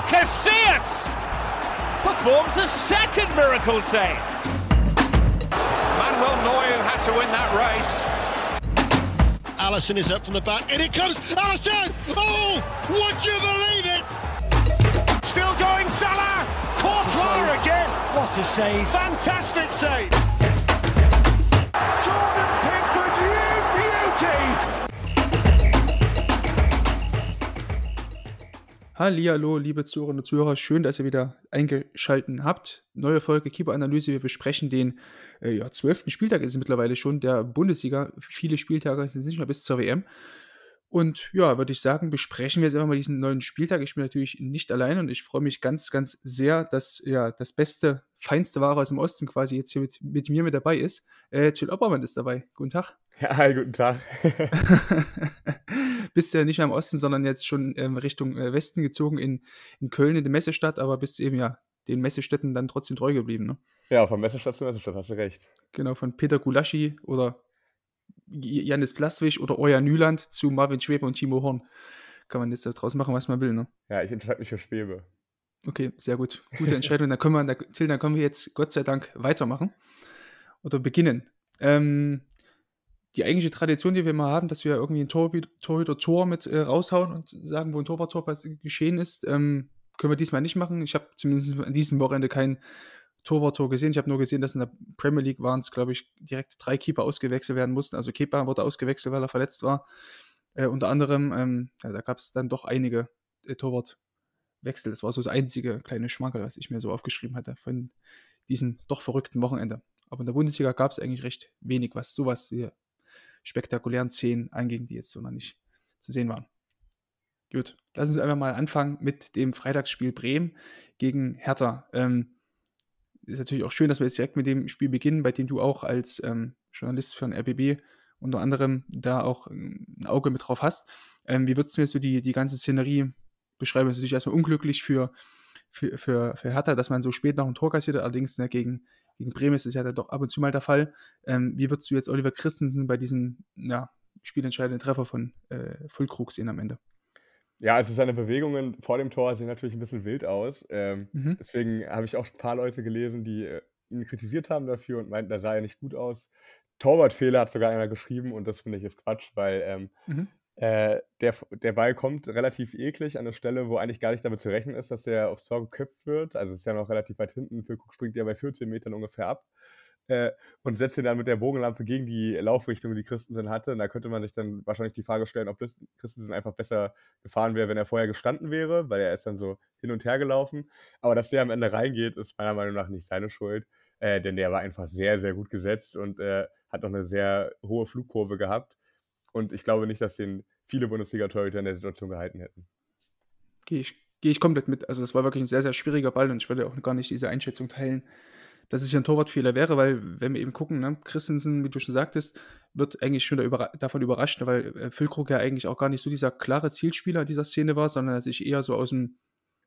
Casillas performs a second miracle save. Manuel Neuer had to win that race. Alisson is up from the back, and it comes, Alisson! Oh, would you believe it? Still going, Salah! Courtois again! What a save. Fantastic save! Jordan Pickford, you beauty! Hallihallo, liebe Zuhörerinnen und Zuhörer, schön, dass ihr wieder eingeschaltet habt. Neue Folge Keeper-Analyse, wir besprechen den 12. Spieltag ist es mittlerweile schon, der Bundesliga. Viele Spieltage sind nicht mehr bis zur WM. Und ja, würde ich sagen, besprechen wir jetzt einfach mal diesen neuen Spieltag. Ich bin natürlich nicht allein und ich freue mich ganz, ganz sehr, dass ja das beste, feinste Ware aus dem Osten quasi jetzt hier mit mir mit dabei ist. Till Oppermann ist dabei. Guten Tag. Ja, hi, guten Tag. Bist ja nicht mehr im Osten, sondern jetzt schon Richtung Westen gezogen in Köln, in die Messestadt, aber bist eben ja den Messestädten dann trotzdem treu geblieben, ne? Ja, von Messestadt zu Messestadt, hast du recht. Genau, von Peter Gulaschi oder Janis Blaswig oder Euer Nyland zu Marvin Schwebe und Timo Horn. Kann man jetzt daraus machen, was man will, ne? Ja, ich entscheide mich für Schwebe. Okay, sehr gut. Gute Entscheidung. Dann können wir jetzt Gott sei Dank weitermachen oder beginnen. Die eigentliche Tradition, die wir mal haben, dass wir irgendwie ein Torhüter-Tor mit raushauen und sagen, wo ein Torwart-Tor geschehen ist, können wir diesmal nicht machen. Ich habe zumindest an diesem Wochenende kein Torwart-Tor gesehen. Ich habe nur gesehen, dass in der Premier League waren es, glaube ich, direkt 3 Keeper ausgewechselt werden mussten. Also Kepa wurde ausgewechselt, weil er verletzt war. Unter anderem, da gab es dann doch einige Torwartwechsel. Das war so das einzige kleine Schmankerl, was ich mir so aufgeschrieben hatte von diesem doch verrückten Wochenende. Aber in der Bundesliga gab es eigentlich recht wenig, was sowas hier spektakulären Szenen anging, die jetzt so noch nicht zu sehen waren. Gut, lass uns einfach mal anfangen mit dem Freitagsspiel Bremen gegen Hertha. Ist natürlich auch schön, dass wir jetzt direkt mit dem Spiel beginnen, bei dem du auch als Journalist für den RBB unter anderem da auch ein Auge mit drauf hast. Wie würdest du jetzt so die ganze Szenerie beschreiben? Das ist natürlich erstmal unglücklich für Hertha, dass man so spät noch ein Tor kassiert, allerdings gegen Bremen ist es ja dann doch ab und zu mal der Fall. Wie würdest du jetzt Oliver Christensen bei diesem spielentscheidenden Treffer von Füllkrug sehen am Ende? Ja, also seine Bewegungen vor dem Tor sehen natürlich ein bisschen wild aus. Deswegen habe ich auch ein paar Leute gelesen, die ihn kritisiert haben dafür und meinten, da sah er nicht gut aus. Torwartfehler hat sogar einer geschrieben und das finde ich ist Quatsch, weil der Ball kommt relativ eklig an eine Stelle, wo eigentlich gar nicht damit zu rechnen ist, dass der aufs Tor geköpft wird. Also es ist ja noch relativ weit hinten. Füllkrug springt ja bei 14 Metern ungefähr ab und setzt ihn dann mit der Bogenlampe gegen die Laufrichtung, die Christensen hatte. Und da könnte man sich dann wahrscheinlich die Frage stellen, ob Christensen einfach besser gefahren wäre, wenn er vorher gestanden wäre, weil er ist dann so hin und her gelaufen. Aber dass der am Ende reingeht, ist meiner Meinung nach nicht seine Schuld, denn der war einfach sehr, sehr gut gesetzt und hat noch eine sehr hohe Flugkurve gehabt. Und ich glaube nicht, dass den viele Bundesliga-Torhüter in der Situation gehalten hätten. Gehe ich komplett mit. Also das war wirklich ein sehr, sehr schwieriger Ball und ich würde auch gar nicht diese Einschätzung teilen, dass es ja ein Torwartfehler wäre, weil, wenn wir eben gucken, ne, Christensen, wie du schon sagtest, wird eigentlich schon davon überrascht, weil Füllkrug ja eigentlich auch gar nicht so dieser klare Zielspieler in dieser Szene war, sondern er sich eher so aus dem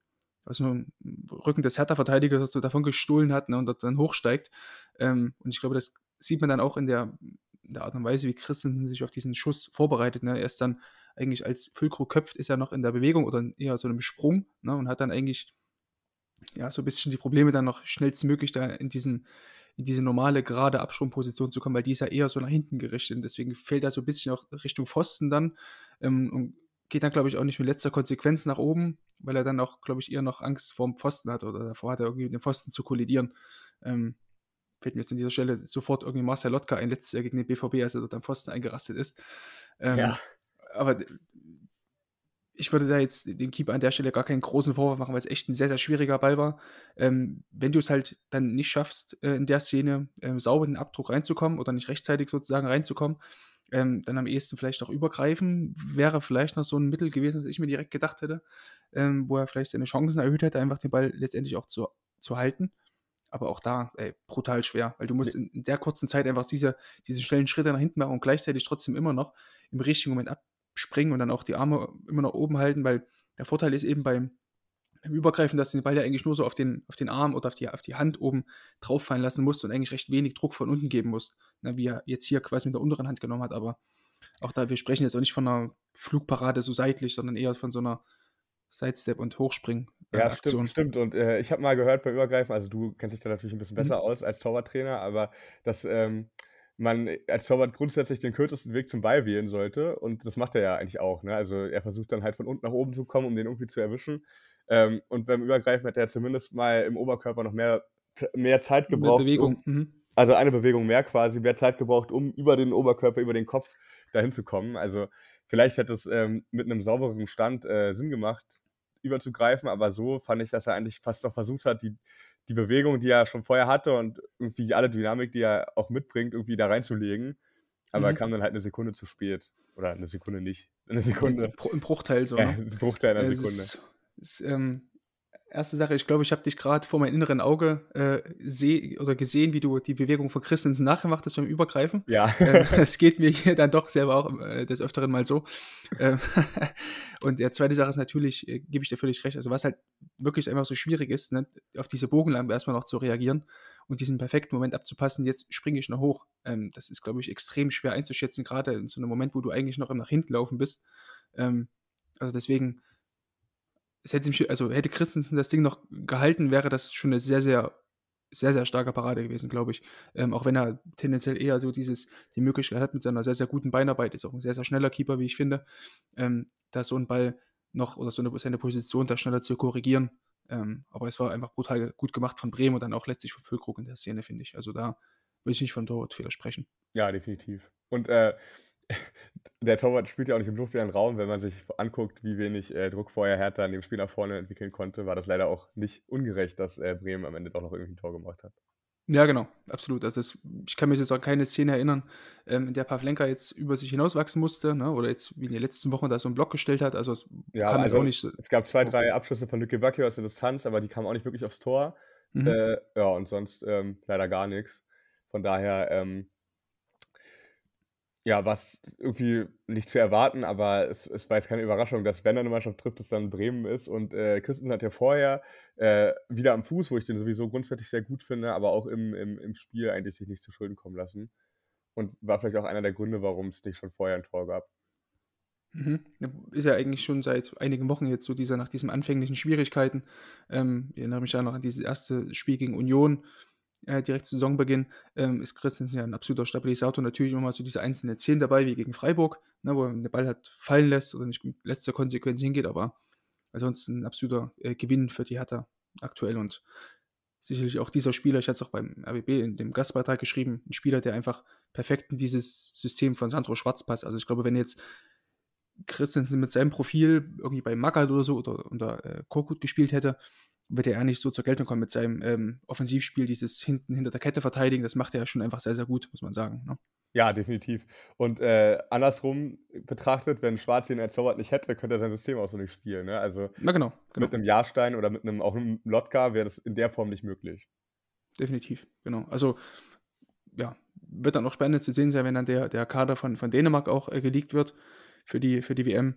Rücken des Hertha-Verteidigers so davon gestohlen hat, ne, und dann hochsteigt. Und ich glaube, das sieht man dann auch in der Art und Weise, wie Christensen sich auf diesen Schuss vorbereitet. Ne? Er ist dann eigentlich, als Füllkrug köpft, ist er noch in der Bewegung oder eher so einem Sprung, ne? Und hat dann eigentlich so ein bisschen die Probleme, dann noch schnellstmöglich da in diese normale, gerade Absprungposition zu kommen, weil die ist ja eher so nach hinten gerichtet. Und deswegen fällt er so ein bisschen auch Richtung Pfosten dann und geht dann, glaube ich, auch nicht mit letzter Konsequenz nach oben, weil er dann auch, glaube ich, eher noch Angst vorm Pfosten hat oder davor hat er irgendwie mit dem Pfosten zu kollidieren. Fällt mir jetzt an dieser Stelle sofort irgendwie Marcel Lotka ein, letztes Jahr gegen den BVB, als er dort am Pfosten eingerastet ist. Ja. Aber ich würde da jetzt dem Keeper an der Stelle gar keinen großen Vorwurf machen, weil es echt ein sehr, sehr schwieriger Ball war. Wenn du es halt dann nicht schaffst, in der Szene sauber in den Abdruck reinzukommen oder nicht rechtzeitig sozusagen reinzukommen, dann am ehesten vielleicht auch übergreifen, wäre vielleicht noch so ein Mittel gewesen, was ich mir direkt gedacht hätte, wo er vielleicht seine Chancen erhöht hätte, einfach den Ball letztendlich auch zu halten. Aber auch da, brutal schwer, weil du musst in der kurzen Zeit einfach diese schnellen Schritte nach hinten machen und gleichzeitig trotzdem immer noch im richtigen Moment abspringen und dann auch die Arme immer noch oben halten, weil der Vorteil ist eben beim Übergreifen, dass du den Ball ja eigentlich nur so auf den Arm oder auf die Hand oben drauf fallen lassen musst und eigentlich recht wenig Druck von unten geben musst, ne, wie er jetzt hier quasi mit der unteren Hand genommen hat. Aber auch da, wir sprechen jetzt auch nicht von einer Flugparade so seitlich, sondern eher von so einer Sidestep- und Ja, Aktion. stimmt. Und, ich habe mal gehört beim Übergreifen, also, du kennst dich da natürlich 'n bisschen besser Mhm. aus als Torwarttrainer, aber dass, man als Torwart grundsätzlich den kürzesten Weg zum Ball wählen sollte und das macht er ja eigentlich auch, ne? Also, er versucht dann halt von unten nach oben zu kommen, um den irgendwie zu erwischen. Und beim Übergreifen hat er zumindest mal im Oberkörper noch mehr Zeit gebraucht, Bewegung. um Mhm. also, eine Bewegung mehr quasi, mehr Zeit gebraucht, um über den Oberkörper, über den Kopf dahin zu kommen. Also, vielleicht hätte es, mit 'nem saubereren Stand, Sinn gemacht, überzugreifen, aber so fand ich, dass er eigentlich fast noch versucht hat, die Bewegung, die er schon vorher hatte und irgendwie alle Dynamik, die er auch mitbringt, irgendwie da reinzulegen. Aber er Mhm. kam dann halt 'ne Sekunde zu spät. Oder 'ne Sekunde nicht, 'ne Jetzt Sekunde, Im Bruchteil so, ja, ne? 'n Bruchteil einer Es Sekunde. ist, erste Sache, ich glaube, ich habe dich gerade vor meinem inneren Auge, gesehen, wie du die Bewegung von Christensen nachgemacht hast beim Übergreifen. Ja. Es geht mir hier dann doch selber auch, des Öfteren mal so. Ähm, und der zweite Sache ist natürlich, gebe ich dir völlig recht, also, was halt wirklich einfach so schwierig ist, ne, auf diese Bogenlampe erst mal noch zu reagieren und diesen perfekten Moment abzupassen: „Jetzt springe ich noch hoch.“ Das ist, glaube ich, extrem schwer einzuschätzen, grade in so 'nem Moment, wo du eigentlich noch im nach hinten laufen bist. Also, deswegen hätte Christensen das Ding noch gehalten, wäre das schon eine sehr starke Parade gewesen, glaube ich. Auch wenn er tendenziell eher so die Möglichkeit hat mit seiner sehr guten Beinarbeit, ist auch ein sehr schneller Keeper, wie ich finde, da so 'n Ball noch oder seine Position da schneller zu korrigieren. Aber es war einfach brutal gut gemacht von Bremen und dann auch letztlich von Füllkrug in der Szene, finde ich. Also, da will ich nicht von Torwartfehler sprechen. Ja, definitiv. Und, der Torwart spielt ja auch nicht im luftleeren Raum. Wenn man sich anguckt, wie wenig, Druck vorher Hertha in dem Spiel nach vorne entwickeln konnte, war das leider auch nicht ungerecht, dass, Bremen am Ende doch noch irgendwie 'n Tor gemacht hat. Ja, genau, absolut. Also, ich kann mich jetzt an keine Szene erinnern, in der Pavlenka jetzt über sich hinauswachsen musste, ne, oder jetzt wie in den letzten Wochen da so 'n Block gestellt hat. Also, es Ja, kam jetzt auch also, nicht so es gab 2, vor. 3 Abschlüsse von Lücke Bacchio aus der Distanz, aber die kamen auch nicht wirklich aufs Tor. Mhm, Ja, und sonst, leider gar nix. Von daher, ja, war's irgendwie nicht zu erwarten, aber es war jetzt keine Überraschung, dass wenn da 'ne Mannschaft trifft, es dann Bremen ist und, Christensen hat ja vorher, wieder am Fuß, wo ich den sowieso grundsätzlich sehr gut finde, aber auch im Spiel eigentlich sich nicht zu Schulden kommen lassen und war vielleicht auch einer der Gründe, warum's nicht schon vorher 'n Tor gab. mhm. Ja, ist ja eigentlich schon seit einigen Wochen jetzt so nach diesen anfänglichen Schwierigkeiten. Ich erinnere mich da noch an dieses erste Spiel gegen Union, direkt zu Saisonbeginn, ist Christensen ja 'n absoluter Stabilisator. Natürlich immer mal so diese einzelnen Szenen dabei, wie gegen Freiburg, ne, wo er den Ball halt fallen lässt oder nicht mit letzter Konsequenz hingeht, aber ansonsten 'n absoluter, Gewinn für die Hertha aktuell und sicherlich auch dieser Spieler, ich hatte es auch beim RBB in dem Gastbeitrag geschrieben, 'n Spieler, der einfach perfekt in dieses System von Sandro Schwarz passt. Also, ich glaube, wenn jetzt Christensen mit seinem Profil irgendwie bei Magath oder so oder unter, Korkut gespielt hätte, würde er nicht so zur Geltung kommen mit seinem, Offensivspiel, dieses hinten hinter der Kette verteidigen. Das macht er ja schon einfach sehr gut, muss man sagen, ne? Ja, definitiv. Und, andersrum betrachtet, wenn Schwarz ihn als Torwart nicht hätte, könnte er sein System auch so nicht spielen, ne? Also, Na genau, mit genau. 'nem Jahrstein oder mit 'nem auch 'nem Lotka wäre das in der Form nicht möglich. Definitiv, genau. Also, ja, wird dann auch spannend zu sehen sein, wenn dann der Kader von Dänemark auch, geleakt wird für die WM.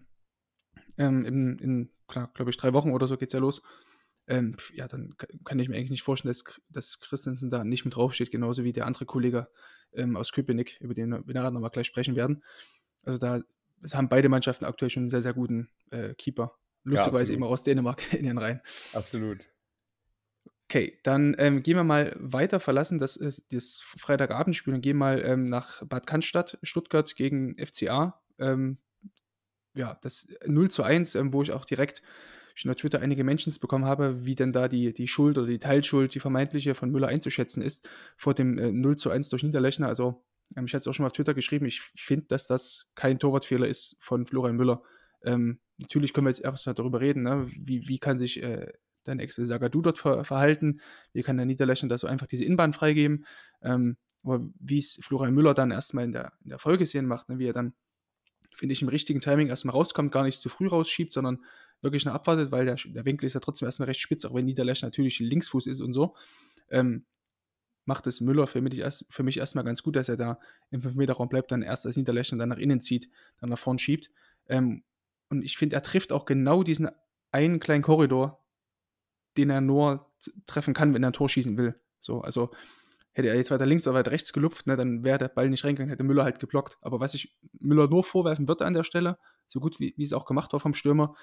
In klar, glaube ich, 3 Wochen oder so geht's ja los. Ja, dann kann ich mir eigentlich nicht vorstellen, dass Christensen da nicht mit draufsteht, genauso wie der andere Kollege, aus Köpenick, über den wir nachher noch mal gleich sprechen werden. Also, das haben beide Mannschaften aktuell schon 'n sehr guten, Keeper. Ja, Lustigerweise eben absolut. auch aus Dänemark in den Reihen. Absolut. Okay, dann, gehen wir mal weiter, verlassen das Freitagabendspiel und gehen mal, nach Bad Cannstatt, Stuttgart gegen FCA. Ja, das 0:1, wo ich auch direkt schon auf Twitter einige Mentions bekommen habe, wie denn da die Schuld oder die Teilschuld, die vermeintliche von Müller einzuschätzen ist vor dem, 0:1 durch Niederlechner. Also, ich hatte es auch schon mal auf Twitter geschrieben, ich finde, dass das kein Torwartfehler ist von Florian Müller. Natürlich können wir jetzt erst mal darüber reden, ne, wie kann sich, dein Ex-Zagadou dort verhalten? Wie kann der Niederlechner da so einfach diese Innenbahn freigeben? Aber wie es Florian Müller dann erst mal in der Folgescene macht, ne, wie er dann, finde ich, im richtigen Timing erst mal rauskommt, gar nicht zu früh rausschiebt, sondern wirklich noch abwartet, weil der Winkel ist ja trotzdem erst mal recht spitz, auch wenn Niederlechner natürlich Linksfuß ist und so. Ähm, Macht es Müller für mich erst mal ganz gut, dass er da im 5-Meter-Raum bleibt, dann erst als Niederlechner dann nach innen zieht, dann nach vorn schiebt. Und ich finde, er trifft auch genau diesen einen kleinen Korridor, den er nur treffen kann, wenn er ein Tor schießen will. So, also hätte er jetzt weiter links oder weiter rechts gelupft, ne, dann wäre der Ball nicht reingegangen, hätte Müller halt geblockt. Aber was ich Müller nur vorwerfen würde an der Stelle, so gut wie es auch gemacht war vom Stürmer,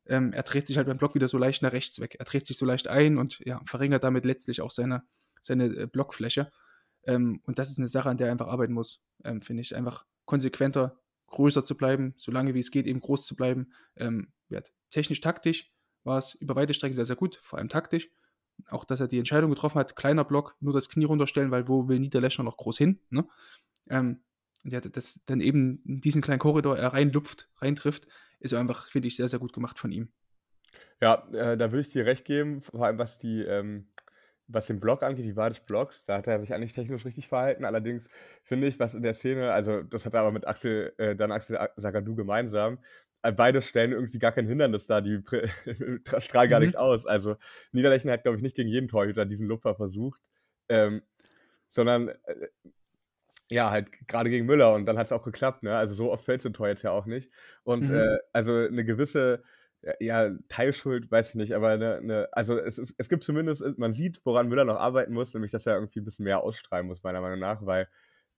Er dreht sich halt beim Block wieder so leicht nach rechts weg. Er dreht sich so leicht ein und ja, verringert damit letztlich auch seine Blockfläche. Und das ist eine Sache, an der er einfach arbeiten muss, finde ich. Einfach konsequenter, größer zu bleiben, solange wie es geht, eben groß zu bleiben. Technisch, taktisch war es über weite Strecken sehr, sehr gut, vor allem taktisch. Auch, dass er die Entscheidung getroffen hat, kleiner Block, nur das Knie runterstellen, weil wo will Niederlechner noch groß hin? Ne? Und ja, das dann eben in diesen kleinen Korridor er reintrifft, ist einfach, finde ich, sehr, sehr gut gemacht von ihm. Ja, da würde ich dir recht geben, vor allem was den Block angeht, die Wahl des Blocks, da hat er sich eigentlich technisch richtig verhalten. Allerdings finde ich, was in der Szene, also das hat er aber mit Axel Zagadou gemeinsam, beide stellen irgendwie gar kein Hindernis dar, die strahlen gar nichts aus. Also Niederlechner hat, glaube ich, nicht gegen jeden Torhüter diesen Lupfer versucht, sondern ja, halt gerade gegen Müller und dann hat es auch geklappt, ne? Also so oft fällt so ein Tor jetzt ja auch nicht. Und also eine gewisse Teilschuld, weiß ich nicht, aber also es gibt zumindest, man sieht, woran Müller noch arbeiten muss, nämlich dass er irgendwie ein bisschen mehr ausstrahlen muss, meiner Meinung nach, weil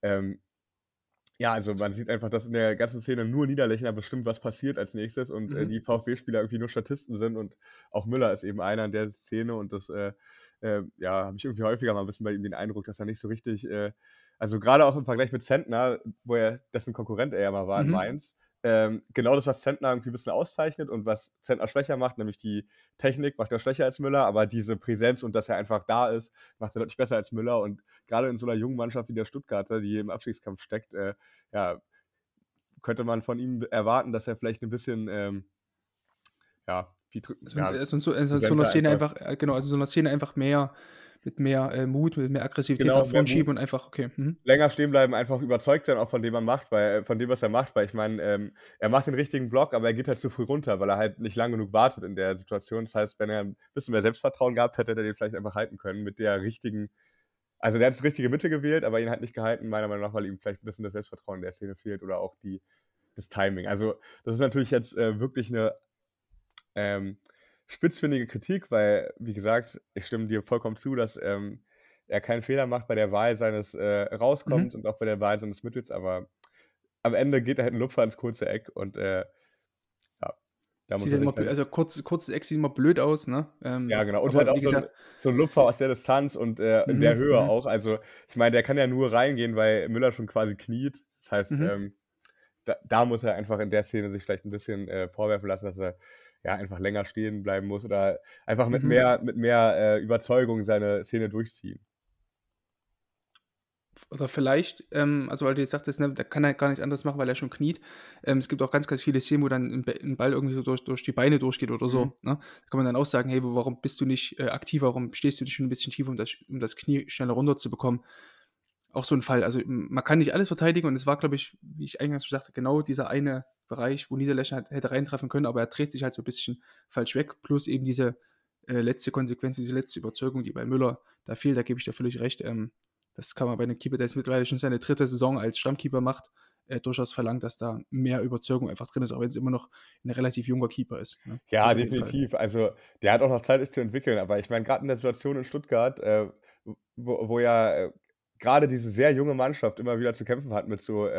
ja, also man sieht einfach, dass in der ganzen Szene nur Niederlechner bestimmt, was passiert als nächstes und die VfB-Spieler irgendwie nur Statisten sind und auch Müller ist eben einer in der Szene und das ja, habe ich irgendwie häufiger mal ein bisschen bei ihm den Eindruck, dass er nicht so richtig, also gerade auch im Vergleich mit Zentner, dessen Konkurrent er ja mal war in Mainz, genau das, was Zentner irgendwie ein bisschen auszeichnet und was Zentner schwächer macht, nämlich die Technik macht er schwächer als Müller, aber diese Präsenz und dass er einfach da ist, macht er deutlich besser als Müller und gerade in so einer jungen Mannschaft wie der Stuttgarter, die im Abstiegskampf steckt, ja, könnte man von ihm erwarten, dass er vielleicht ein bisschen, ja, so einer Szene einfach, genau, also so einer Szene einfach mehr, mit mehr Mut, mit mehr Aggressivität nach vorn schieben und einfach, okay. Länger stehen bleiben, einfach überzeugt sein auch von dem, was er macht, weil ich meine, er macht den richtigen Block, aber er geht halt zu früh runter, weil er halt nicht lang genug wartet in der Situation. Das heißt, wenn er ein bisschen mehr Selbstvertrauen gehabt hätte, hätte er den vielleicht einfach halten können mit der richtigen, also der hat das richtige Mittel gewählt, aber ihn halt nicht gehalten, meiner Meinung nach, weil ihm vielleicht ein bisschen das Selbstvertrauen in der Szene fehlt oder auch das Timing. Also das ist natürlich jetzt wirklich eine spitzfindige Kritik, weil, wie gesagt, ich stimme dir vollkommen zu, dass er keinen Fehler macht bei der Wahl seines Rauskommens und auch bei der Wahl seines Mittels, aber am Ende geht er halt ein Lupfer ins kurze Eck und ja, da muss er immer also kurzes Eck sieht immer blöd aus, ne? Ja, genau. Und halt auch so ein Lupfer aus der Distanz und in der Höhe auch. Also, ich meine, der kann ja nur reingehen, weil Müller schon quasi kniet. Das heißt, da muss er einfach in der Szene sich vielleicht ein bisschen vorwerfen lassen, dass er ja einfach länger stehen bleiben muss oder einfach mit mehr Überzeugung seine Szene durchziehen. Oder vielleicht, also weil du jetzt sagtest, ne, da kann er gar nichts anderes machen, weil er schon kniet. Es gibt auch ganz, ganz viele Szenen, wo dann ein Ball irgendwie so durch die Beine durchgeht oder so. Ne? Da kann man dann auch sagen, hey, warum bist du nicht aktiver, warum stehst du nicht schon ein bisschen tiefer, um das Knie schneller runterzubekommen? Auch so ein Fall. Also man kann nicht alles verteidigen und es war, glaube ich, wie ich eingangs schon sagte, genau dieser eine Bereich, wo Niederlechner hätte reintreffen können, aber er dreht sich halt so ein bisschen falsch weg, plus eben diese letzte Konsequenz, diese letzte Überzeugung, die bei Müller da fehlt, da gebe ich dir völlig recht. Das kann man bei einem Keeper, der jetzt mittlerweile schon seine 3. Saison als Stammkeeper macht, durchaus verlangt, dass da mehr Überzeugung einfach drin ist, auch wenn es immer noch ein relativ junger Keeper ist. Ne? Ja, definitiv. Also der hat auch noch Zeit, sich zu entwickeln, aber ich meine, gerade in der Situation in Stuttgart, wo ja gerade diese sehr junge Mannschaft immer wieder zu kämpfen hat mit so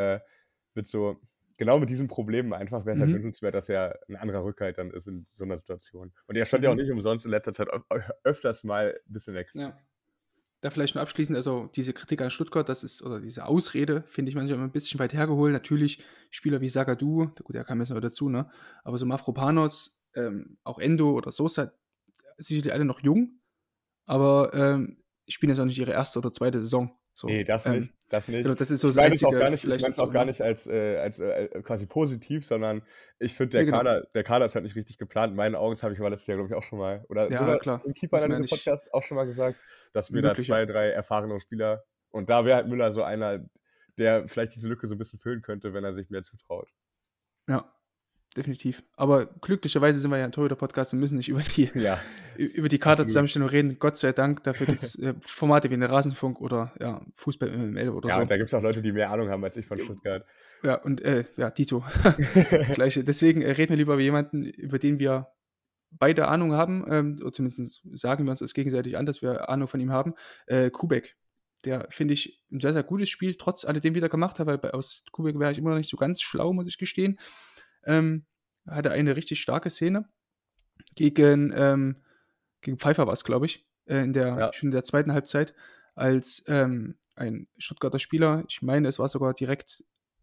genau mit diesen Problemen einfach, wäre es halt wünschenswert, dass er ein anderer Rückhalt dann ist in so einer Situation. Und er stand ja auch nicht umsonst in letzter Zeit öfters mal ein bisschen weg. Ja. Da vielleicht nur abschließend, also diese Kritik an Stuttgart, das ist, oder diese Ausrede, finde ich manchmal immer ein bisschen weit hergeholt. Natürlich Spieler wie Zagadou, gut, der kam jetzt noch dazu, ne? Aber so Mavropanos, auch Endo oder Sosa, sicherlich alle noch jung, aber spielen jetzt auch nicht ihre 1. oder 2. Saison. So, nee, das nicht. Genau, das ist so ich das meine es Einzige. auch gar nicht als quasi positiv, sondern ich finde, der Kader ist halt nicht richtig geplant. In meinen Augen, das habe ich aber letztes Jahr, glaube ich, auch schon mal, oder ja, sogar klar. im Keeper in einem Podcast auch schon mal gesagt, dass wir da 2, 3 erfahrene Spieler, und da wäre halt Müller so einer, der vielleicht diese Lücke so ein bisschen füllen könnte, wenn er sich mehr zutraut. Ja, definitiv. Aber glücklicherweise sind wir ja ein Torhüter-Podcast und müssen nicht über die Kaderzusammenstellung reden. Gott sei Dank. Dafür gibt es Formate wie eine Rasenfunk oder ja, Fußball MML oder so. Ja, und da gibt es auch Leute, die mehr Ahnung haben als ich von Stuttgart. Ja, und Dito. Gleiche. Deswegen reden wir lieber über jemanden, über den wir beide Ahnung haben, oder zumindest sagen wir uns das gegenseitig an, dass wir Ahnung von ihm haben. Kubek. Der, finde ich, ein sehr, sehr gutes Spiel, trotz alledem wieder gemacht hat, weil aus Kubek wäre ich immer noch nicht so ganz schlau, muss ich gestehen. Hatte eine richtig starke Szene. gegen Pfeiffer war es, glaube ich, Ja. schon in der zweiten Halbzeit, als ein Stuttgarter Spieler, ich meine, es war sogar direkt,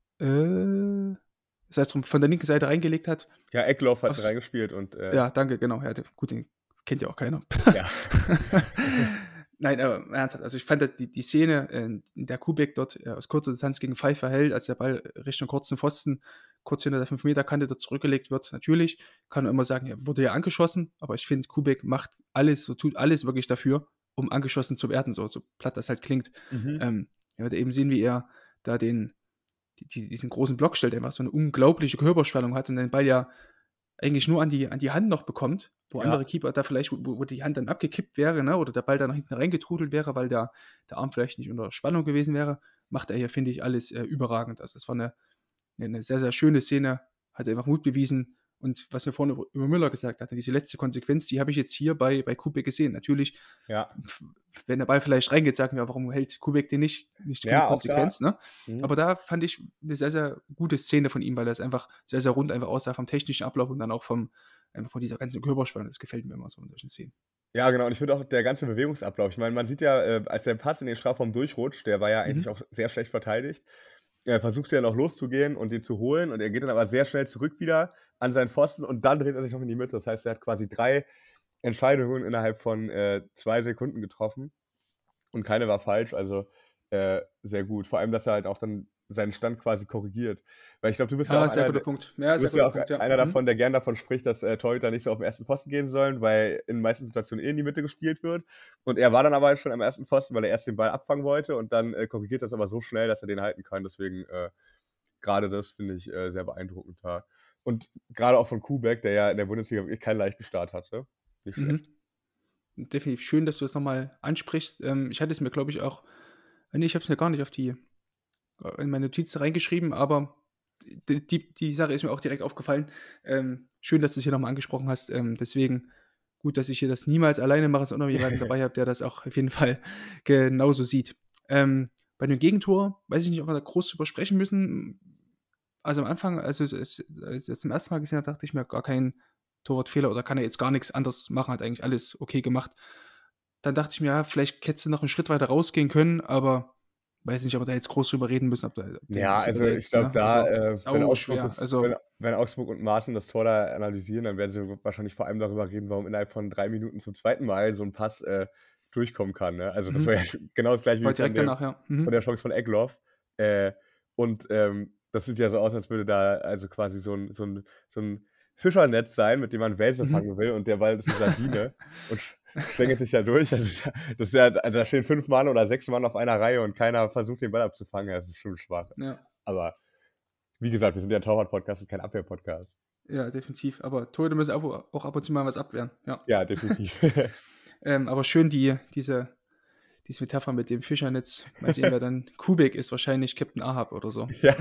das heißt, von der linken Seite reingelegt hat. Ja, Eckloff hat Aus, reingespielt und ja, danke, genau. Ja, gut, den kennt ja auch keiner. ja. Nein, aber ernsthaft, also ich fand die Szene, in der Kubek dort aus kurzer Distanz gegen Pfeiffer hält, als der Ball Richtung kurzen Pfosten, kurz hinter der 5-Meter-Kante dort zurückgelegt wird. Natürlich kann man immer sagen, er wurde ja angeschossen, aber ich finde, Kubek macht alles, so tut alles wirklich dafür, um angeschossen zu werden, so platt das halt klingt. Mhm. Er wird eben sehen, wie er da diesen großen Block stellt, einfach so eine unglaubliche Körperspannung hat und den Ball ja eigentlich nur an die Hand noch bekommt, wo Ja. andere Keeper da vielleicht, wo die Hand dann abgekippt wäre, ne, oder der Ball da nach hinten reingetrudelt wäre, weil der Arm vielleicht nicht unter Spannung gewesen wäre, macht er hier, finde ich, alles überragend. Also das war eine sehr, sehr schöne Szene, hat einfach Mut bewiesen. Und was wir vorhin über Müller gesagt hatten, diese letzte Konsequenz, die habe ich jetzt hier bei Kubek gesehen. Natürlich, Ja. wenn der Ball vielleicht reingeht, sagen wir, warum hält Kubek den nicht genug Ja, auch da. Konsequenz, ne? Mhm. Aber da fand ich eine sehr, sehr gute Szene von ihm, weil das einfach sehr, sehr rund einfach aussah vom technischen Ablauf und dann auch einfach von dieser ganzen Körperspannung. Das gefällt mir immer so in solchen Szenen. Ja, genau. Und ich finde auch der ganze Bewegungsablauf. Ich meine, man sieht ja, als der Pass in den Strafraum durchrutscht, der war ja eigentlich Mhm. auch sehr schlecht verteidigt. Er versucht ja noch loszugehen und den zu holen und er geht dann aber sehr schnell zurück wieder an seinen Pfosten und dann dreht er sich noch in die Mitte. Das heißt, er hat quasi 3 Entscheidungen innerhalb von 2 Sekunden getroffen und keine war falsch. Also sehr gut. Vor allem, dass er halt auch dann seinen Stand quasi korrigiert. Weil ich glaube, du bist ja Ja, auch sehr einer, guter Punkt. Ja, du sehr bist ja guter auch Punkt, ja. einer Mhm. davon, der gern davon spricht, dass Torhüter nicht so auf den ersten Pfosten gehen sollen, weil in den meisten Situationen in die Mitte gespielt wird. Und er war dann aber schon am ersten Pfosten, weil er erst den Ball abfangen wollte und dann korrigiert das aber so schnell, dass er den halten kann. Deswegen gerade das finde ich sehr beeindruckend da. Und gerade auch von Kubek, der ja in der Bundesliga wirklich keinen leichten Start hatte. Nicht schlecht. Definitiv schön, dass du das nochmal ansprichst. Ich hatte es mir, glaube ich, auch, ich habe es mir gar nicht in meine Notizen reingeschrieben, aber die Sache ist mir auch direkt aufgefallen. Schön, dass du es hier nochmal angesprochen hast. Deswegen gut, dass ich hier das niemals alleine mache, sondern jemanden dabei habe, der das auch auf jeden Fall genauso sieht. Bei dem Gegentor weiß ich nicht, ob wir da groß drüber sprechen müssen. Also am Anfang, als ich es zum ersten Mal gesehen habe, dachte ich mir, gar kein Torwartfehler oder kann er jetzt gar nichts anders machen, hat eigentlich alles okay gemacht. Dann dachte ich mir, ja, vielleicht hättest du noch einen Schritt weiter rausgehen können, aber weiß nicht, ob wir da jetzt groß drüber reden müssen, ob Ja, den Keeper da also ich jetzt, glaube ne? da, Also wenn sau Augsburg schwer. das Also, wenn Augsburg und Maaßen das Tor da analysieren, dann werden sie wahrscheinlich vor allem darüber reden, warum innerhalb von 3 Minuten zum zweiten Mal so 'n Pass durchkommen kann, ne? Also, das war ja genau das Gleiche war wie von direkt danach, ja. von der Chance von Eckloff. Äh, das sieht ja so aus, als würde da also quasi so 'n Fischernetz sein, mit dem man Welse Mhm. fangen will und der Ball ist 'ne Sardine und schlängelt sich da durch. Also, da stehen 5 Mann oder 6 Mann auf einer Reihe und keiner versucht, den Ball abzufangen. Das ist schon schwach. Ja, Aber wie gesagt, wir sind ja 'n Torwart-Podcast und kein Abwehr-Podcast. ja, definitiv. Aber Torhüter müssen auch ab und zu mal was abwehren, ja. Ja, definitiv. Aber schön diese Metapher mit dem Fischernetz. Mal sehen, wer dann Kubek ist, wahrscheinlich Captain Ahab oder so. Ja.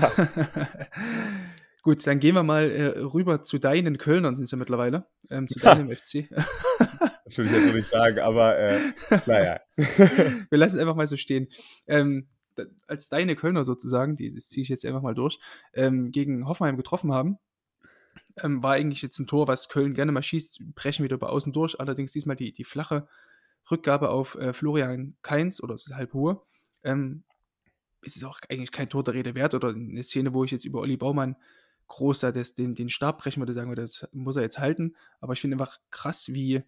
Gut, dann gehen wir mal rüber zu deinen Kölnern, sind es ja mittlerweile, zu deinem FC. Das würde ich jetzt so nicht sagen, aber na ja. Wir lassen es einfach mal so stehen. Als deine Kölner sozusagen, das ziehe ich jetzt einfach mal durch, gegen Hoffenheim getroffen haben, war eigentlich jetzt ein Tor, was Köln gerne mal schießt, brechen wieder bei außen durch, allerdings diesmal die flache Rückgabe auf Florian Kainz oder so halb hohe. Ist es auch eigentlich kein Tor der Rede wert oder eine Szene, wo ich jetzt über Olli Baumann groß da den Stab brechen würde, sagen würde, das muss er jetzt halten. Aber ich finde einfach krass, wie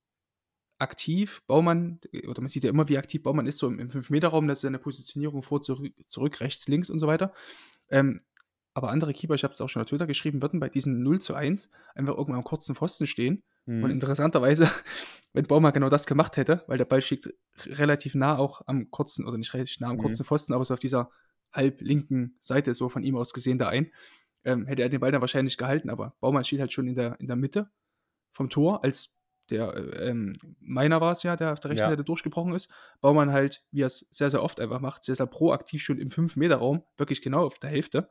aktiv Baumann, oder man sieht ja immer, wie aktiv Baumann ist, so im 5-Meter-Raum, das ist seine Positionierung vor, zurück, rechts, links und so weiter. Aber andere Keeper, ich habe es auch schon auf Twitter geschrieben, würden bei diesem 0:1 einfach irgendwann am kurzen Pfosten stehen. Und Mhm. interessanterweise, wenn Baumann genau das gemacht hätte, weil der Ball schlägt relativ nah auch am kurzen, oder nicht relativ nah am Mhm. kurzen Pfosten, aber so auf dieser halb linken Seite, so von ihm aus gesehen, da ein, hätte er den Ball dann wahrscheinlich gehalten, aber Baumann steht halt schon in der Mitte vom Tor, als Meiner war es ja, der auf der rechten Ja. Seite durchgebrochen ist. Baumann halt, wie er es sehr, sehr oft einfach macht, sehr, sehr proaktiv schon im 5-Meter-Raum, wirklich genau auf der Hälfte,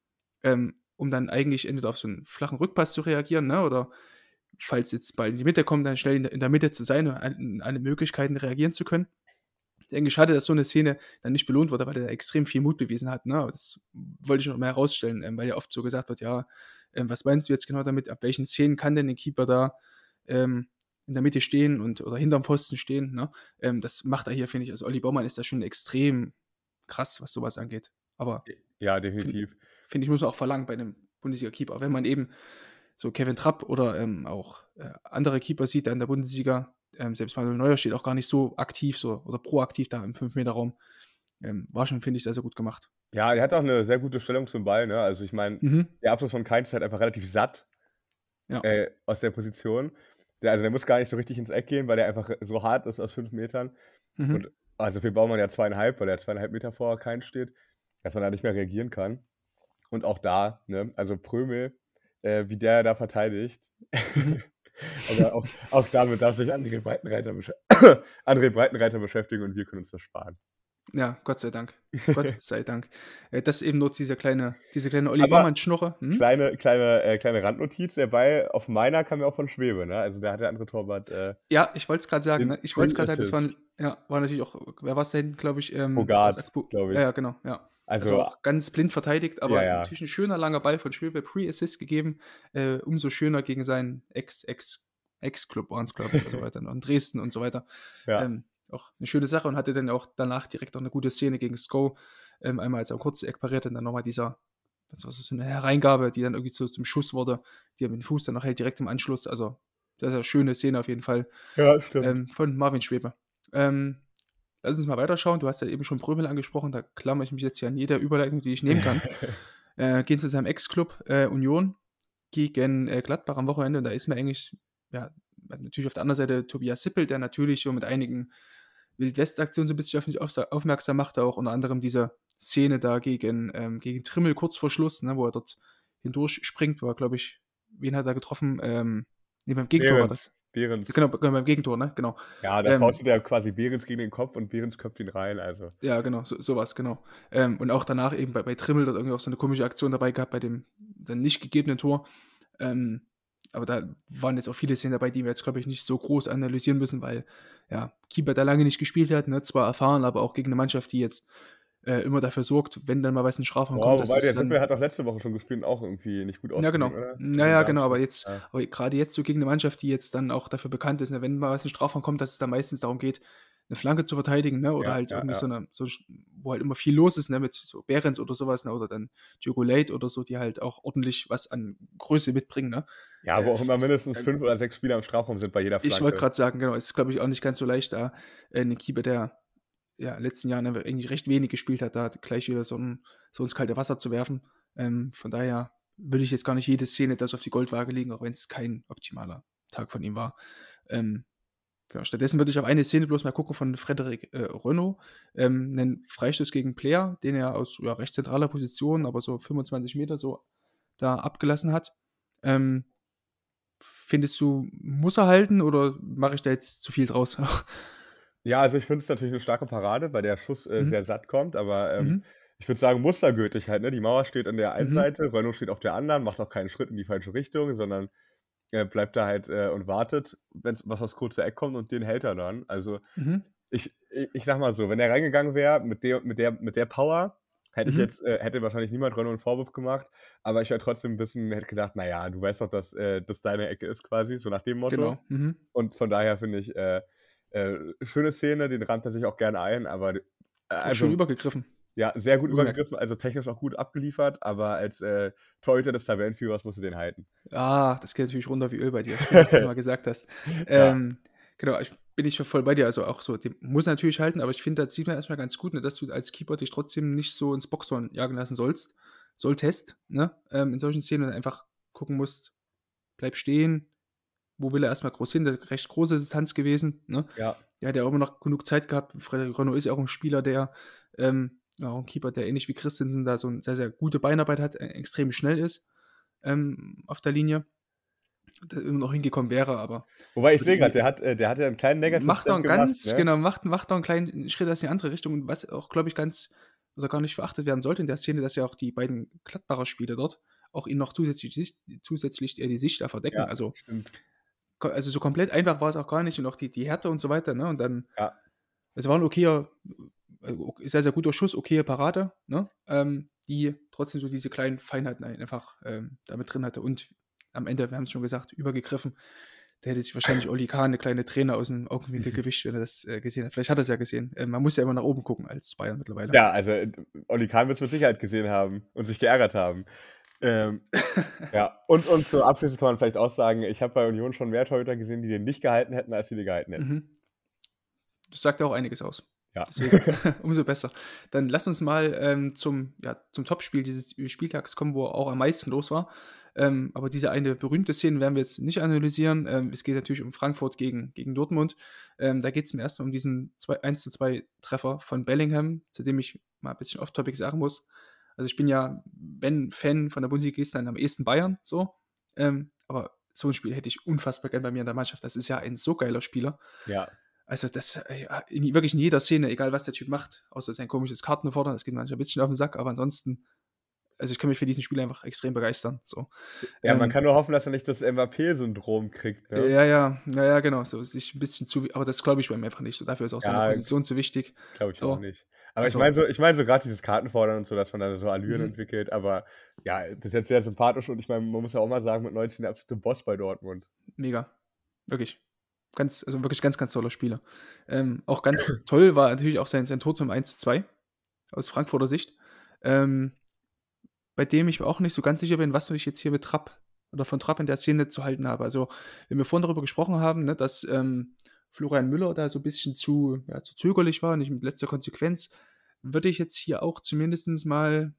um dann eigentlich entweder auf so einen flachen Rückpass zu reagieren, ne, oder falls jetzt Ball in die Mitte kommt, dann schnell in der Mitte zu sein und an alle Möglichkeiten reagieren zu können. Ich denke, schade, dass so eine Szene dann nicht belohnt wurde, weil er da extrem viel Mut bewiesen hat, ne? Aber das wollte ich noch mal herausstellen, weil ja oft so gesagt wird, ja, was meinst du jetzt genau damit? Ab welchen Szenen kann denn 'n Keeper da in der Mitte stehen oder hinterm Pfosten stehen. Ne? Das macht er hier, finde ich. Also Olli Baumann ist da schon extrem krass, was sowas angeht. Aber Ja, finde definitiv. find ich, muss man auch verlangen bei einem Bundesliga-Keeper. Wenn man eben so Kevin Trapp oder auch andere Keeper sieht da in der Bundesliga, selbst Manuel Neuer steht auch gar nicht so aktiv oder proaktiv da im 5-Meter-Raum. War schon, finde ich, sehr, sehr gut gemacht. Ja, er hat auch eine sehr gute Stellung zum Ball, ne? Also, ich meine, Mhm. der Abschluss von Kainz ist halt einfach relativ satt, Ja. aus der Position. Der muss gar nicht so richtig ins Eck gehen, weil der einfach so hart ist aus 5 Metern. Mhm. Und also für Baumann ja 2,5, weil er 2,5 Meter vor Kainz steht, dass man da nicht mehr reagieren kann. Und auch da, ne, also Prömel, wie der da verteidigt. Mhm. Aber auch damit darf sich André Breitenreiter beschäftigen und wir können uns das sparen. Ja, Gott sei Dank. Gott sei Dank. Das ist eben nur diese kleine Olli Aber Baumann-Schnurre. kleine Randnotiz, der Ball auf meiner kam ja auch von Schwebe, ne? Also da hat der andere Torwart Ja, ich wollte es gerade sagen. den Ne? Ich wollte es gerade sagen, das Free-Assist. war natürlich auch, wer war es da hinten, glaube ich? Bogarts, glaube ich. Ja, genau, ja. Also Also, auch ganz blind verteidigt, aber ja. natürlich ein schöner langer Ball von Schwebe, Pre-Assist gegeben. Umso schöner gegen seinen Ex-Club waren es, glaube ich, und so weiter. Und Dresden und so weiter. Ja. Auch eine schöne Sache und hatte dann auch danach direkt auch eine gute Szene gegen Sko. Einmal als er kurz Eck pariert und dann nochmal das war so eine Hereingabe, die dann irgendwie zum Schuss wurde, die er mit dem Fuß dann noch hält, direkt im Anschluss. Also, das ist eine schöne Szene auf jeden Fall. Ja, stimmt. Von Marvin Schwebe. Lass uns mal weiterschauen. Du hast ja eben schon Prömel angesprochen, da klammere ich mich jetzt hier an jeder Überleitung, die ich nehmen kann. Gehen zu seinem Ex-Club Union gegen Gladbach am Wochenende und da ist mir eigentlich, ja, natürlich auf der anderen Seite Tobias Sippel, der natürlich schon mit einigen Wildwest-Aktionen so ein bisschen auf mich aufmerksam machte, auch unter anderem diese Szene da gegen Trimmel kurz vor Schluss, ne, wo er dort hindurch springt, wo er, glaube ich, wen hat er getroffen? Beim Gegentor war das. Behrens. Genau, beim Gegentor, ne? Genau. Ja, da faustet er quasi Behrens gegen den Kopf und Behrens köpft ihn rein, also. Ja, genau, sowas, genau. Und auch danach eben bei Trimmel dort irgendwie auch so eine komische Aktion dabei gehabt bei dem dann nicht gegebenen Tor. Aber da waren jetzt auch viele Szenen dabei, die wir jetzt, glaube ich, nicht so groß analysieren müssen, weil ja, Keeper da lange nicht gespielt hat, ne? Zwar erfahren, aber auch gegen eine Mannschaft, die jetzt immer dafür sorgt, wenn dann mal was in den Strafraum kommt, dass Wobei der es dann Sippel hat auch letzte Woche schon gespielt und auch irgendwie nicht gut ja, genau. ausgesehen, oder? Naja, genau, aber Ja. aber gerade jetzt so gegen eine Mannschaft, die jetzt dann auch dafür bekannt ist, ne, wenn mal was in den Strafraum kommt, dass es dann meistens darum geht, eine Flanke zu verteidigen, ne? Oder Ja, halt ja, irgendwie ja. wo halt immer viel los ist, ne? Mit so Behrens oder sowas, ne? Oder dann Diogo Late oder so, die halt auch ordentlich was an Größe mitbringen, ne? Ja, wo auch immer Ist, mindestens 5 oder 6 Spieler im Strafraum sind bei jeder ich wollte Flanke. gerade sagen, genau, es ist, glaube ich, auch nicht ganz so leicht, da einen Keeper, der ja in den letzten Jahren eigentlich recht wenig gespielt hat, da gleich wieder so ins kalte Wasser zu werfen. Von daher würde ich jetzt gar nicht jede Szene das auf die Goldwaage legen, auch wenn es kein optimaler Tag von ihm war. Genau, stattdessen würde ich auf eine Szene bloß mal gucken von Frederik Renaud, einen Freistoß gegen Player, den er aus recht zentraler Position, aber so 25 Meter so da abgelassen hat. Findest du, muss er halten oder mache ich da jetzt zu viel draus? Ja, also ich finde es natürlich 'ne starke Parade, weil der Schuss, Mhm. sehr satt kommt, aber, Mhm. ich würde sagen, mustergültig halt, ne? Die Mauer steht an der einen Mhm. Seite, Renaud steht auf der anderen, macht auch keinen Schritt in die falsche Richtung, sondern, bleibt da halt, und wartet, wenn's was aufs kurze Eck kommt und den hält er dann. Also, Mhm. ich sage mal so, wenn er reingegangen wäre mit der Power, Mhm. hätte wahrscheinlich niemand Renaud 'n Vorwurf gemacht, aber ich wäre trotzdem 'n bisschen hätte gedacht: „Na ja, du weißt doch, dass das deine Ecke ist quasi“, so nach dem Motto. Genau. Mhm. Und von daher finde ich, schöne Szene, den rammt er sich auch gerne ein, aber Auch schön also, übergegriffen, ja, sehr gut wohlgemerkt. übergegriffen, also technisch auch gut abgeliefert, aber als, Torhüter des Tabellenführers musst du den halten. Das geht natürlich runter wie Öl bei dir. Schön, dass du das mal gesagt hast. Ja, Genau, bin ich schon voll bei dir. Also auch so, den muss er natürlich halten, aber ich finde, da sieht man erstmal ganz gut, ne, dass du als Keeper dich trotzdem nicht so ins Boxhorn jagen lassen solltest, ne? In solchen Szenen einfach gucken musst, bleib stehen, wo will er erstmal groß hin? Das ist recht große Distanz gewesen, ne? ja, Der hat ja auch immer noch genug Zeit gehabt. Frederic Renaud ist ja auch ein Spieler, der, ja, auch 'n Keeper, der ähnlich wie Christensen da so 'n sehr, sehr gute Beinarbeit hat, extrem schnell ist, auf der Linie. Da immer noch hingekommen wäre, aber wobei ich würde sehe grad, irgendwie der hat ja 'n kleinen Negative macht er Step 'n gemacht, ganz ne? genau, macht er 'n kleinen Schritt erst in die andere Richtung, was auch, glaube ich, also gar nicht verachtet werden sollte in der Szene, dass ja auch die beiden Gladbacher Spieler dort auch ihm noch zusätzlich die Sicht da verdecken. Ja, Also stimmt. also so komplett einfach war es auch gar nicht und auch die Härte und so weiter, ne? Und dann Ja. es war 'n okayer sehr, sehr guter Schuss, okaye Parade, ne? Die trotzdem so diese kleinen Feinheiten einfach, da mit drin hatte und am Ende, wir haben's schon gesagt, übergegriffen. Da hätte sich wahrscheinlich Oli Kahn eine kleine Träne aus dem Augenwinkel gewischt, wenn er das gesehen hat. Vielleicht hat er es ja gesehen. Man muss ja immer nach oben gucken als Bayern mittlerweile. Ja, also Oli Kahn wird es mit Sicherheit gesehen haben und sich geärgert haben. Ja, und so abschließend kann man vielleicht auch sagen, ich habe bei Union schon mehr Torhüter gesehen, die den nicht gehalten hätten, als die den gehalten hätten. Mhm. Das sagt ja auch einiges aus. Ja. Deswegen umso besser. Dann lass uns mal zum Topspiel dieses Spieltags kommen, wo auch am meisten los war. Aber diese eine berühmte Szene werden wir jetzt nicht analysieren. Es geht natürlich um Frankfurt gegen Dortmund. Da geht es mir erstmal um diesen 1:2 Treffer von Bellingham, zu dem ich mal ein bisschen off-topic sagen muss. Also ich bin ja, wenn Fan von der Bundesliga ist, dann am ehesten Bayern, so. Aber so ein Spiel hätte ich unfassbar gern bei mir in der Mannschaft. Das ist ja ein so geiler Spieler. Ja. Also das wirklich in jeder Szene, egal was der Typ macht, außer sein komisches Kartenfordern, das geht manchmal ein bisschen auf den Sack, aber ansonsten, also ich kann mich für diesen Spiel einfach extrem begeistern. So. Ja, man kann nur hoffen, dass er nicht das Mbappé-Syndrom kriegt. Ne? Ja, genau, so sich ein bisschen zu, aber das glaube ich bei ihm einfach nicht. So, dafür ist auch seine Position zu wichtig. Glaube ich so. auch nicht. Aber Also, ich meine so gerade dieses Kartenfordern und so, dass man da so Allüren entwickelt, aber ja, bis jetzt sehr sympathisch und ich meine, man muss ja auch mal sagen, mit 19 der absolute Boss bei Dortmund. Mega, wirklich. Wirklich ganz, ganz toller Spieler. Auch ganz toll war natürlich auch sein Tor zum 1:2 aus Frankfurter Sicht. Bei dem ich auch nicht so ganz sicher bin, was ich jetzt hier mit Trapp oder von Trapp in der Szene zu halten habe. Also, wenn wir vorhin darüber gesprochen haben, ne, dass Florian Müller da so ein bisschen zu zögerlich war, nicht mit letzter Konsequenz, würde ich jetzt hier auch zumindest mal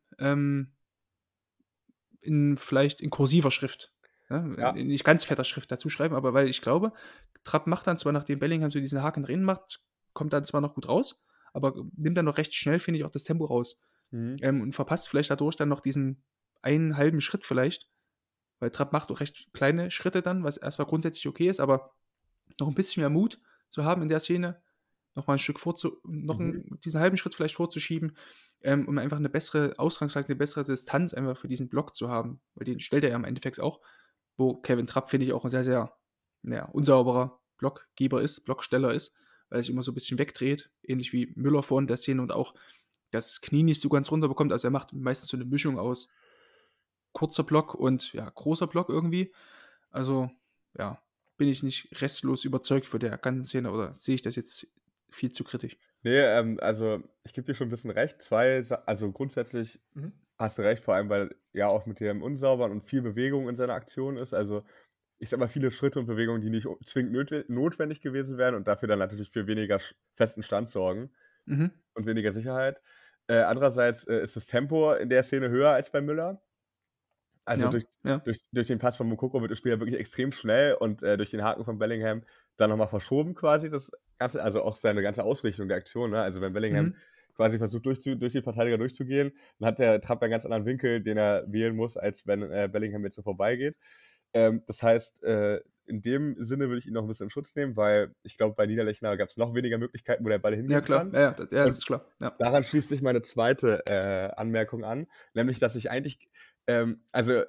vielleicht in kursiver Schrift, ne, Ja. in nicht ganz fetter Schrift dazu schreiben, aber weil ich glaube, Trapp macht dann zwar, nachdem Bellingham so diesen Haken drin macht, kommt dann zwar noch gut raus, aber nimmt dann noch recht schnell, finde ich, auch das Tempo raus. Und verpasst vielleicht dadurch dann noch diesen einen halben Schritt vielleicht, weil Trapp macht auch recht kleine Schritte dann, was erstmal grundsätzlich okay ist, aber noch ein bisschen mehr Mut zu haben in der Szene, noch mal ein Stück diesen halben Schritt vielleicht vorzuschieben, um einfach eine bessere Ausgangslage, eine bessere Distanz einfach für diesen Block zu haben, weil den stellt er ja im Endeffekt auch, wo Kevin Trapp, finde ich, auch ein sehr, sehr unsauberer Blocksteller ist, weil er sich immer so ein bisschen wegdreht, ähnlich wie Müller vorhin in der Szene und auch das Knie nicht so ganz runter bekommt. Also er macht meistens so eine Mischung aus kurzer Block und großer Block irgendwie. Also bin ich nicht restlos überzeugt von der ganzen Szene oder sehe ich das jetzt viel zu kritisch? Nee, also ich gebe dir schon ein bisschen recht. Also grundsätzlich hast du recht, vor allem, weil ja auch mit dem Unsauberen und viel Bewegung in seiner Aktion ist. Also ich sag mal, viele Schritte und Bewegungen, die nicht zwingend notwendig gewesen wären und dafür dann natürlich für weniger festen Stand sorgen und weniger Sicherheit. Andererseits ist das Tempo in der Szene höher als bei Müller. Also durch den Pass von Moukoko wird das Spiel ja wirklich extrem schnell und durch den Haken von Bellingham dann nochmal verschoben quasi das Ganze, also auch seine ganze Ausrichtung der Aktion. Ne? Also wenn Bellingham quasi versucht, durch die Verteidiger durchzugehen, dann hat der Trapp einen ganz anderen Winkel, den er wählen muss, als wenn Bellingham jetzt so vorbeigeht. Das heißt, in dem Sinne würde ich ihn noch ein bisschen in Schutz nehmen, weil ich glaube, bei Niederlechner gab es noch weniger Möglichkeiten, wo der Ball hingehen kann. Ja, das ist klar. Ja. Daran schließt sich meine zweite Anmerkung an, nämlich, dass ich eigentlich, also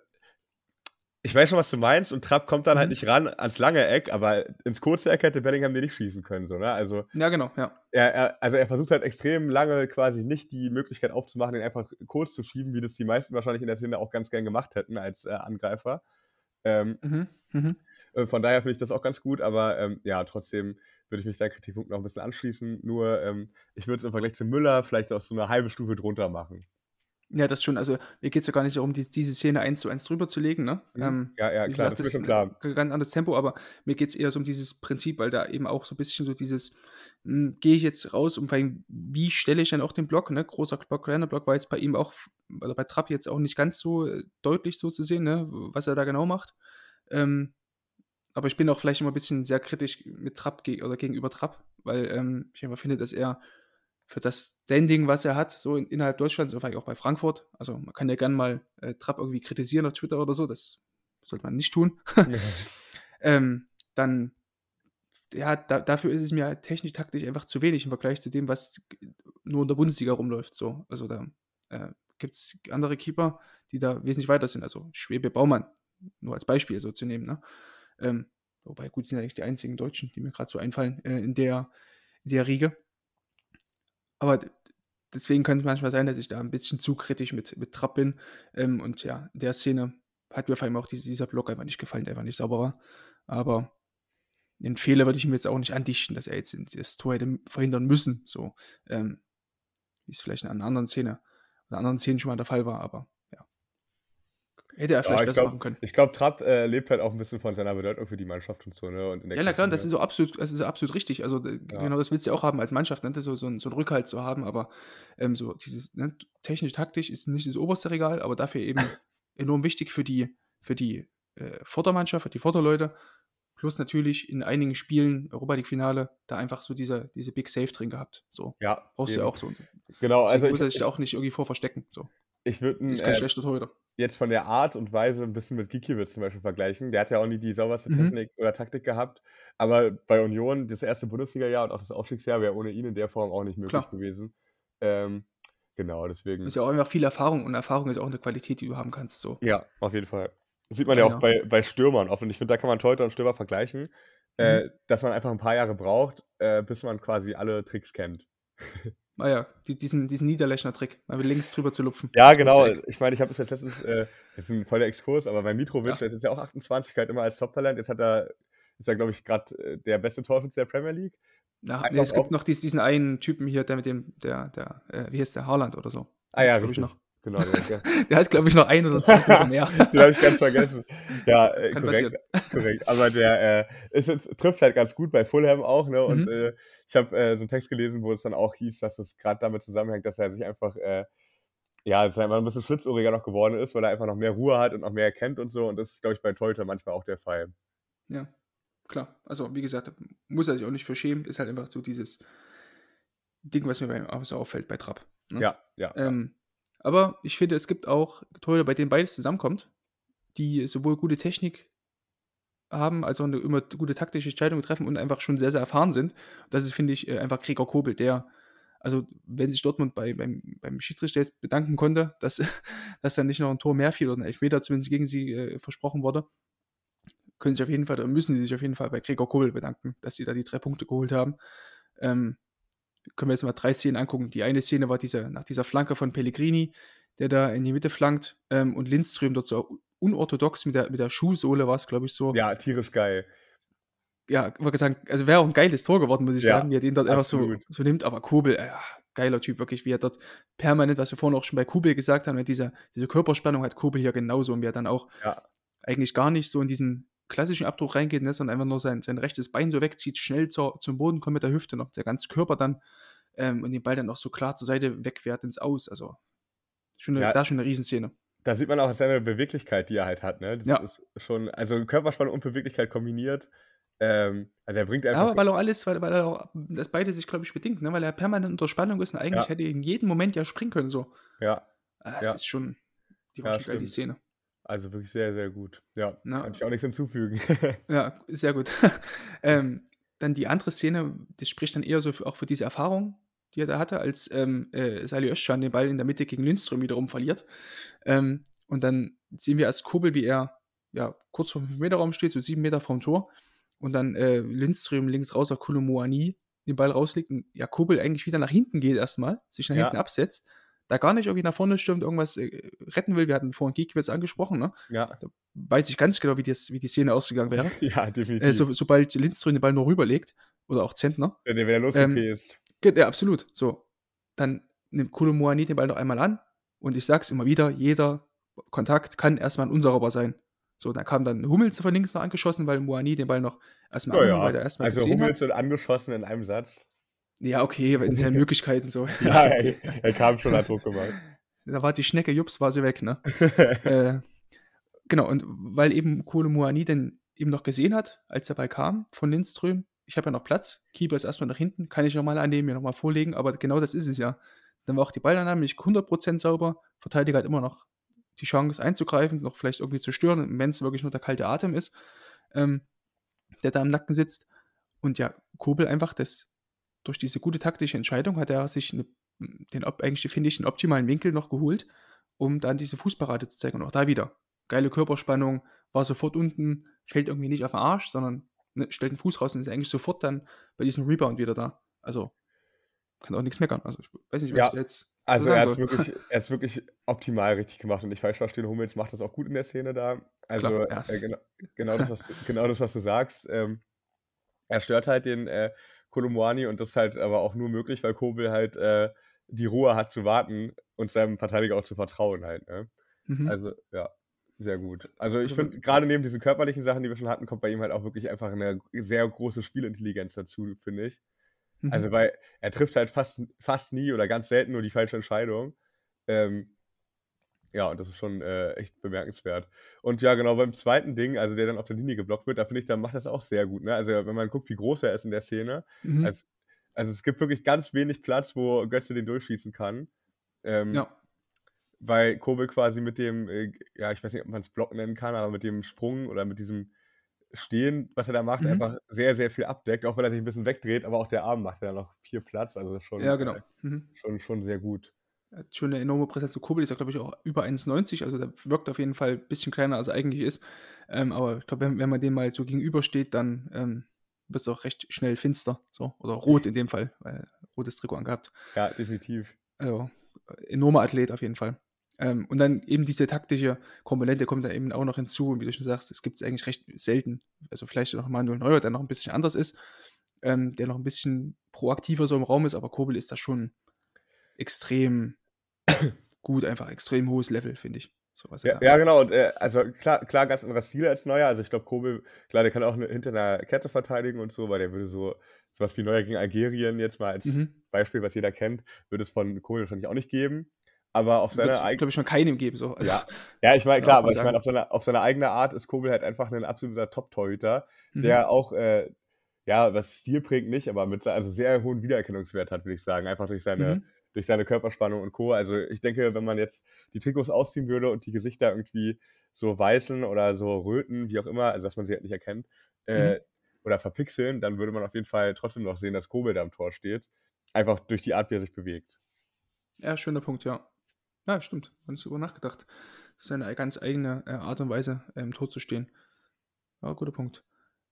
ich weiß schon, was du meinst und Trapp kommt dann halt nicht ran ans lange Eck, aber ins kurze Eck hätte Bellingham den nicht schießen können, so, ne? Also ja, genau, ja. Er versucht halt extrem lange quasi nicht die Möglichkeit aufzumachen, den einfach kurz zu schieben, wie das die meisten wahrscheinlich in der Szene auch ganz gern gemacht hätten als Angreifer. Von daher finde ich das auch ganz gut, aber trotzdem würde ich mich deinem Kritikpunkt noch ein bisschen anschließen. Nur, ich würde es im Vergleich zu Müller vielleicht auch so eine halbe Stufe drunter machen. Ja, das schon. Also mir geht es ja gar nicht darum, diese Szene 1:1 drüber zu legen, ne? Ja, klar, das ist mir schon klar. Ganz anderes Tempo, aber mir geht es eher so um dieses Prinzip, weil da eben auch so ein bisschen so dieses, gehe ich jetzt raus und vor allem, wie stelle ich dann auch den Block, ne? Großer Block, kleiner Block, war jetzt bei ihm auch, oder bei Trapp jetzt auch nicht ganz so deutlich so zu sehen, ne? Was er da genau macht. Aber ich bin auch vielleicht immer ein bisschen sehr kritisch mit Trapp gegenüber Trapp, weil ich einfach finde, dass er für das Standing, was er hat, so innerhalb Deutschlands, oder vielleicht auch bei Frankfurt, also man kann ja gerne mal Trapp irgendwie kritisieren auf Twitter oder so, das sollte man nicht tun. Dann, dafür ist es mir halt technisch-taktisch einfach zu wenig im Vergleich zu dem, was nur in der Bundesliga rumläuft. So. Also da gibt es andere Keeper, die da wesentlich weiter sind. Also Schwebe, Baumann, nur als Beispiel so zu nehmen. Ne? Wobei, gut, sind ja eigentlich die einzigen Deutschen, die mir gerade so einfallen in der Riege. Aber deswegen könnte es manchmal sein, dass ich da ein bisschen zu kritisch mit Trapp bin. Und in der Szene hat mir vor allem auch dieser Block einfach nicht gefallen, der einfach nicht sauber war. Aber den Fehler würde ich ihm jetzt auch nicht andichten, dass er jetzt das Tor hätte verhindern müssen, so, wie es vielleicht in einer anderen Szene oder anderen Szenen schon mal der Fall war, aber ja, hätte er Ja, vielleicht besser machen können. ich glaube, Trapp, lebt halt auch 'n bisschen von seiner Bedeutung für die Mannschaft und so, ne, und in der Ja, na klar, das Kabine. ist so absolut richtig. Also, Ja, genau das willst du ja auch haben als Mannschaft, ne, so 'n Rückhalt zu haben, aber, so dieses, ne, technisch, taktisch ist nicht das oberste Regal, aber dafür eben enorm wichtig für die Vordermannschaft, für die Vorderleute. Plus natürlich in einigen Spielen, Europa League-Finale, da einfach so diese Big Save drin gehabt. So, ja, brauchst du ja eben. auch so. Genau, Deswegen also muss er sich da auch nicht irgendwie vor verstecken, so. ich würde ihn, Ist kein schlechter Torhüter. jetzt von der Art und Weise 'n bisschen mit Gikiewicz zum Beispiel vergleichen. Der hat ja auch nie die sauberste Mhm. Technik oder Taktik gehabt, aber bei Union das erste Bundesligajahr und auch das Aufstiegsjahr wäre ohne ihn in der Form auch nicht möglich Klar. gewesen. Ähm, genau, deswegen Ist ja auch einfach viel Erfahrung und Erfahrung ist auch 'ne Qualität, die du haben kannst, so. ja, auf jeden Fall. Das sieht man ja auch Einer. bei Stürmern oft und ich finde, da kann man Torhüter und Stürmer vergleichen, Mhm. dass man einfach 'n paar Jahre braucht, bis man quasi alle Tricks kennt. Ah ja, diesen Niederlechner-Trick, mal mit links drüber zu lupfen, Ja, ins kurze genau. Eck. Ich meine, ich habe das jetzt letztens das ist 'n voll der Exkurs, aber bei Mitrovic, Ja. der ist ja auch 28, galt immer als Top-Talent. Jetzt ist er, glaube ich, grad, der beste Torschütze der Premier League. Ja, ne, Einfach es gibt auch noch diesen einen Typen hier, der mit dem wie heißt der? Haaland oder so. ah Den ja, gibt's, glaube ich, richtig. noch. Genau, der Der hat, glaube ich, noch 1 oder 2 Tore mehr. den habe ich ganz vergessen. Ja, Kann korrekt, passieren. korrekt. Aber der, trifft halt ganz gut bei Fulham auch, ne? Und, Mhm. ich habe, so 'n Text gelesen, wo es dann auch hieß, dass es grad damit zusammenhängt, dass er sich einfach, ja, dass er einfach 'n bisschen schlitzohriger noch geworden ist, weil er einfach noch mehr Ruhe hat und noch mehr kennt und so. Und das ist, glaube ich, bei Torhütern manchmal auch der Fall. Ja, klar. Also, wie gesagt, da muss er sich auch nicht für schämen. Ist halt einfach so dieses Ding, was mir bei ihm auch so auffällt bei Trapp, ne? Ja, ja, ja. Ähm, aber ich finde, es gibt auch Torhüter, bei denen beides zusammenkommt, die sowohl gute Technik haben, als auch 'ne immer gute taktische Entscheidungen treffen und einfach schon sehr, sehr erfahren sind. Das ist, finde ich, einfach Gregor Kobel, der also, wenn sich Dortmund beim Schiedsrichter jetzt bedanken konnte, dass dass da nicht noch 'n Tor mehr fiel oder 'n Elfmeter zumindest gegen sie, versprochen wurde, können sich auf jeden Fall oder müssen sie sich auf jeden Fall bei Gregor Kobel bedanken, dass sie da die 3 Punkte geholt haben. Ähm, können wir jetzt mal 3 Szenen angucken. Die eine Szene war nach dieser Flanke von Pellegrini, der da in die Mitte flankt, und Lindström dort so unorthodox mit der Schuhsohle war's, glaube ich, so, Ja, tierisch geil. ja, wollte sagen, also wäre auch 'n geiles Tor geworden, muss ich Ja, sagen, wie er den dort einfach so absolut. so nimmt, aber Kobel, geiler Typ, wirklich, wie er dort permanent, was wir vorhin auch schon bei Kobel gesagt haben, ne, diese Körperspannung hat Kobel hier genauso und wie er dann auch Ja. eigentlich gar nicht so in diesen klassischen Abdruck reingeht, ne, sondern einfach nur sein rechtes Bein so wegzieht, schnell zum Boden kommt mit der Hüfte, noch der ganze Körper dann, und den Ball dann auch so klar zur Seite wegwehrt ins Aus. Also, Ja, schon 'ne Riesenszene. da sieht man auch seine Beweglichkeit, die er halt hat, ne? Das Ja. ist schon also Körperspannung und Beweglichkeit kombiniert. Also er bringt Ja, einfach aber weil er auch das beide sich, glaube ich, bedingt, ne, weil er permanent unter Spannung ist und eigentlich ja, hätte in jedem Moment ja springen können so. ja, Es ja, ist schon die war ja, schon geil, die stimmt. Szene. Also wirklich sehr, sehr gut. Ja, Ja, kann ich auch nix hinzufügen. ja, sehr gut. Dann die andere Szene, das spricht dann eher so auch für diese Erfahrung, die er da hatte, als, Salih Özcan den Ball in der Mitte gegen Lindström wiederum verliert. Und dann sehen wir erst Kobel, wie er, ja, kurz vorm 5-Meter-Raum steht, so 7 Meter vorm Tor und dann, Lindström links raus auf Kolo Muani den Ball rauslegt und, ja, Kobel eigentlich wieder nach hinten geht erstmal, sich nach hinten Ja, absetzt, da gar nicht irgendwie nach vorne stürmt, irgendwas, retten will. Wir hatten vorhin Gikiewicz angesprochen, ne? ja, Da weiß ich ganz genau, wie die Szene ausgegangen wäre. ja, definitiv. Sobald Lindström den Ball nur rüberlegt oder auch Zentner. Wenn der Ähm, losgepest. ja, absolut. So, dann nimmt Kolo Muani den Ball noch einmal an und ich sage es immer wieder, jeder Kontakt kann erstmal 'n unsauberer sein. So, dann kam dann Hummels von links noch angeschossen, weil Muani den Ball noch erstmal Ja, angenommen, weil ja. er erstmal Also gesehen hat. Hummels wird angeschossen in einem Satz. Ja, okay, in seinen Möglichkeiten so. Ja, Ja, okay. er kam schon, hat Druck gemacht. Da war die Schnecke jups, war sie weg, ne? Äh, genau, und weil eben Kolo Muani dann eben noch gesehen hat, als der Ball kam von Lindström: „Ich habe ja noch Platz, Keeper ist erstmal nach hinten, kann ich noch mal annehmen, mir noch mal vorlegen“, aber genau das ist es ja. Dann war auch die Ballannahme nicht 100% sauber. Verteidiger hat immer noch die Chance einzugreifen, noch vielleicht irgendwie zu stören, wenn's wirklich nur der kalte Atem ist, ähm, der da im Nacken sitzt. Und ja, Kobel einfach durch diese gute taktische Entscheidung hat er sich eigentlich, finde ich, den optimalen Winkel noch geholt, um dann diese Fußparade zu zeigen. Und auch da wieder geile Körperspannung, war sofort unten, fällt irgendwie nicht auf den Arsch, sondern, ne, stellt den Fuß raus und ist eigentlich sofort dann bei diesem Rebound wieder da. Also, kann auch nichts meckern. Also, ich weiß nicht, was ich Ja, da jetzt zu also sagen soll. er hat's wirklich optimal richtig gemacht und nicht falsch verstehen, Hummels macht das auch gut in der Szene da. Klar, Also, er ist genau das, was du sagst. er stört halt den Kolo Muani und das ist halt aber auch nur möglich, weil Kobel halt die Ruhe hat zu warten und seinem Verteidiger auch zu vertrauen halt, ne? Mhm. Also, ja, sehr gut. Also, ich Also, finde, gerade neben diesen körperlichen Sachen, die wir schon hatten, kommt bei ihm halt auch wirklich einfach eine sehr große Spielintelligenz dazu, finde ich. mhm. Also, weil er trifft halt fast nie oder ganz selten nur die falsche Entscheidung. Ähm, ja, und das ist schon echt bemerkenswert. Und ja, genau, beim zweiten Ding, also der dann auf der Linie geblockt wird, da finde ich, der macht das auch sehr gut, ne? Also, wenn man guckt, wie groß er ist in der Szene, Mhm. also es gibt wirklich ganz wenig Platz, wo Götze den durchschießen kann. Ähm, Ja. weil Kobel quasi mit dem, ja, ich weiß nicht, ob man's Block nennen kann, aber mit dem Sprung oder mit diesem Stehen, was er da macht, Mhm. einfach sehr, sehr viel abdeckt, auch wenn er sich 'n bisschen wegdreht, aber auch der Arm macht ja noch viel Platz, also Ja, genau. Mhm. schon sehr gut. Er hat schon 'ne enorme Präsenz. So Kobel ist ja, glaube ich, auch über 1,90, also der wirkt auf jeden Fall ein bisschen kleiner, als er eigentlich ist. Aber ich glaube, wenn man dem mal so gegenübersteht, dann, wird's auch recht schnell finster, so, oder rot in dem Fall, weil rotes Trikot angehabt. Ja, definitiv. Also, enormer Athlet auf jeden Fall. Und dann eben diese taktische Komponente kommt da eben auch noch hinzu. Und wie du schon sagst, es gibt's eigentlich recht selten. Also, vielleicht noch Manuel Neuer, der noch ein bisschen anders ist, der noch ein bisschen proaktiver so im Raum ist, aber Kobel ist da schon extrem gut, einfach extrem hohes Level, finde ich, so was er Ja, da ja, macht. genau und, also klar, ganz anderer Stil als Neuer. Also, ich glaube, Kobel, klar, der kann auch hinter 'ner Kette verteidigen und so, weil der würde so was wie Neuer gegen Algerien jetzt mal als Mhm. Beispiel, was jeder kennt, würde es von Kobel wahrscheinlich auch nicht geben. Aber auf Wird's, seine eig glaube ich, von keinem geben, so. Also, ja, ja, ich meine, klar, darf man aber ich meine, sagen. auf seine eigene Art ist Kobel halt einfach 'nen absoluter Top-Torhüter, Mhm. der auch, ja, was Stil prägt nicht, aber mit also sehr hohen Wiedererkennungswert hat, würde ich sagen, einfach Mhm. durch seine Körperspannung und Co. Also, ich denke, wenn man jetzt die Trikots ausziehen würde und die Gesichter irgendwie so weißen oder so röten, wie auch immer, also, dass man sie halt nicht erkennt, Mhm. äh, oder verpixeln, dann würde man auf jeden Fall trotzdem noch sehen, dass Kobel da im Tor steht, einfach durch die Art, wie er sich bewegt. Ja, schöner Punkt, ja. Ja, stimmt, habe nicht drüber nachgedacht. Das ist seine ganz eigene, Art und Weise, im Tor zu stehen. Ja, guter Punkt.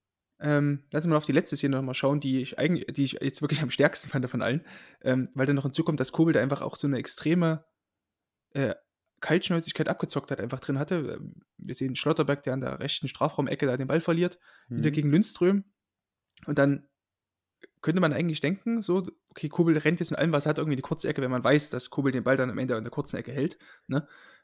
Lass uns mal auf die letzte Szene noch mal schauen, die ich jetzt wirklich am stärksten fand von allen, weil dann noch hinzukommt, dass Kobel da einfach auch so eine extreme, äh, Kaltschnäuzigkeit, Abgezocktheit einfach drin hatte. Wir sehen Schlotterbeck, der an der rechten Strafraumecke da den Ball verliert, wieder Mhm. gegen Lundström. Und dann könnte man eigentlich denken, so, okay, Kobel rennt jetzt mit allem, was er hat, irgendwie in die kurze Ecke, wenn man weiß, dass Kobel den Ball dann am Ende in der kurzen Ecke hält, ne?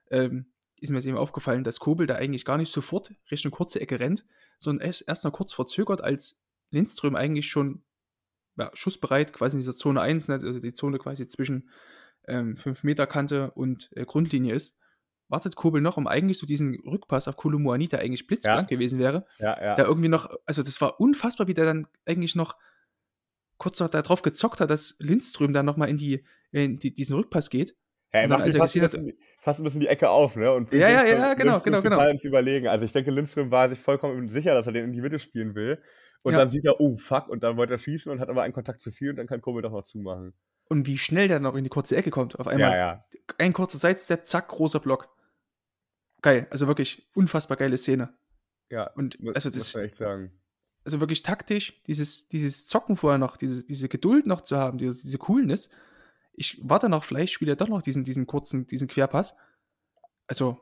Ist mir jetzt eben aufgefallen, dass Kobel da eigentlich gar nicht sofort Richtung kurze Ecke rennt, sondern erst noch kurz verzögert, als Lindström eigentlich schon, ja, schussbereit quasi in dieser Zone 1, ne, also die Zone quasi zwischen 5-Meter-Kante und Grundlinie ist, wartet Kobel noch, um eigentlich so diesen Rückpass auf Kolo Muani, der eigentlich blitzblank Ja, gewesen wäre, ja, da ja. irgendwie noch, also das war unfassbar, wie der dann eigentlich noch kurz noch da drauf gezockt hat, dass Lindström dann noch mal in diesen Rückpass geht. Ja, er Und dann, macht als ihm er gesehen hat, fast 'n bisschen die Ecke auf, ne, und bringt ja, ja, ja, genau, Lindström genau, genau. total ins Überlegen. Also, ich denke, Lindström war sich vollkommen sicher, dass er den in die Mitte spielen will. Und dann Ja. sieht er: „Oh, fuck", und dann wollte er schießen und hat aber einen Kontakt zu viel und dann kann Kobel doch noch zumachen. Und wie schnell der noch in die kurze Ecke kommt. Auf Ja, einmal ja, ein kurzer Sidestep, zack, großer Block. Geil, also wirklich unfassbar geile Szene. ja, Und also muss man echt sagen. also wirklich taktisch, dieses Zocken vorher noch, diese Geduld noch zu haben, diese Coolness. Ich warte noch, vielleicht spielt er doch noch diesen Querpass. Also,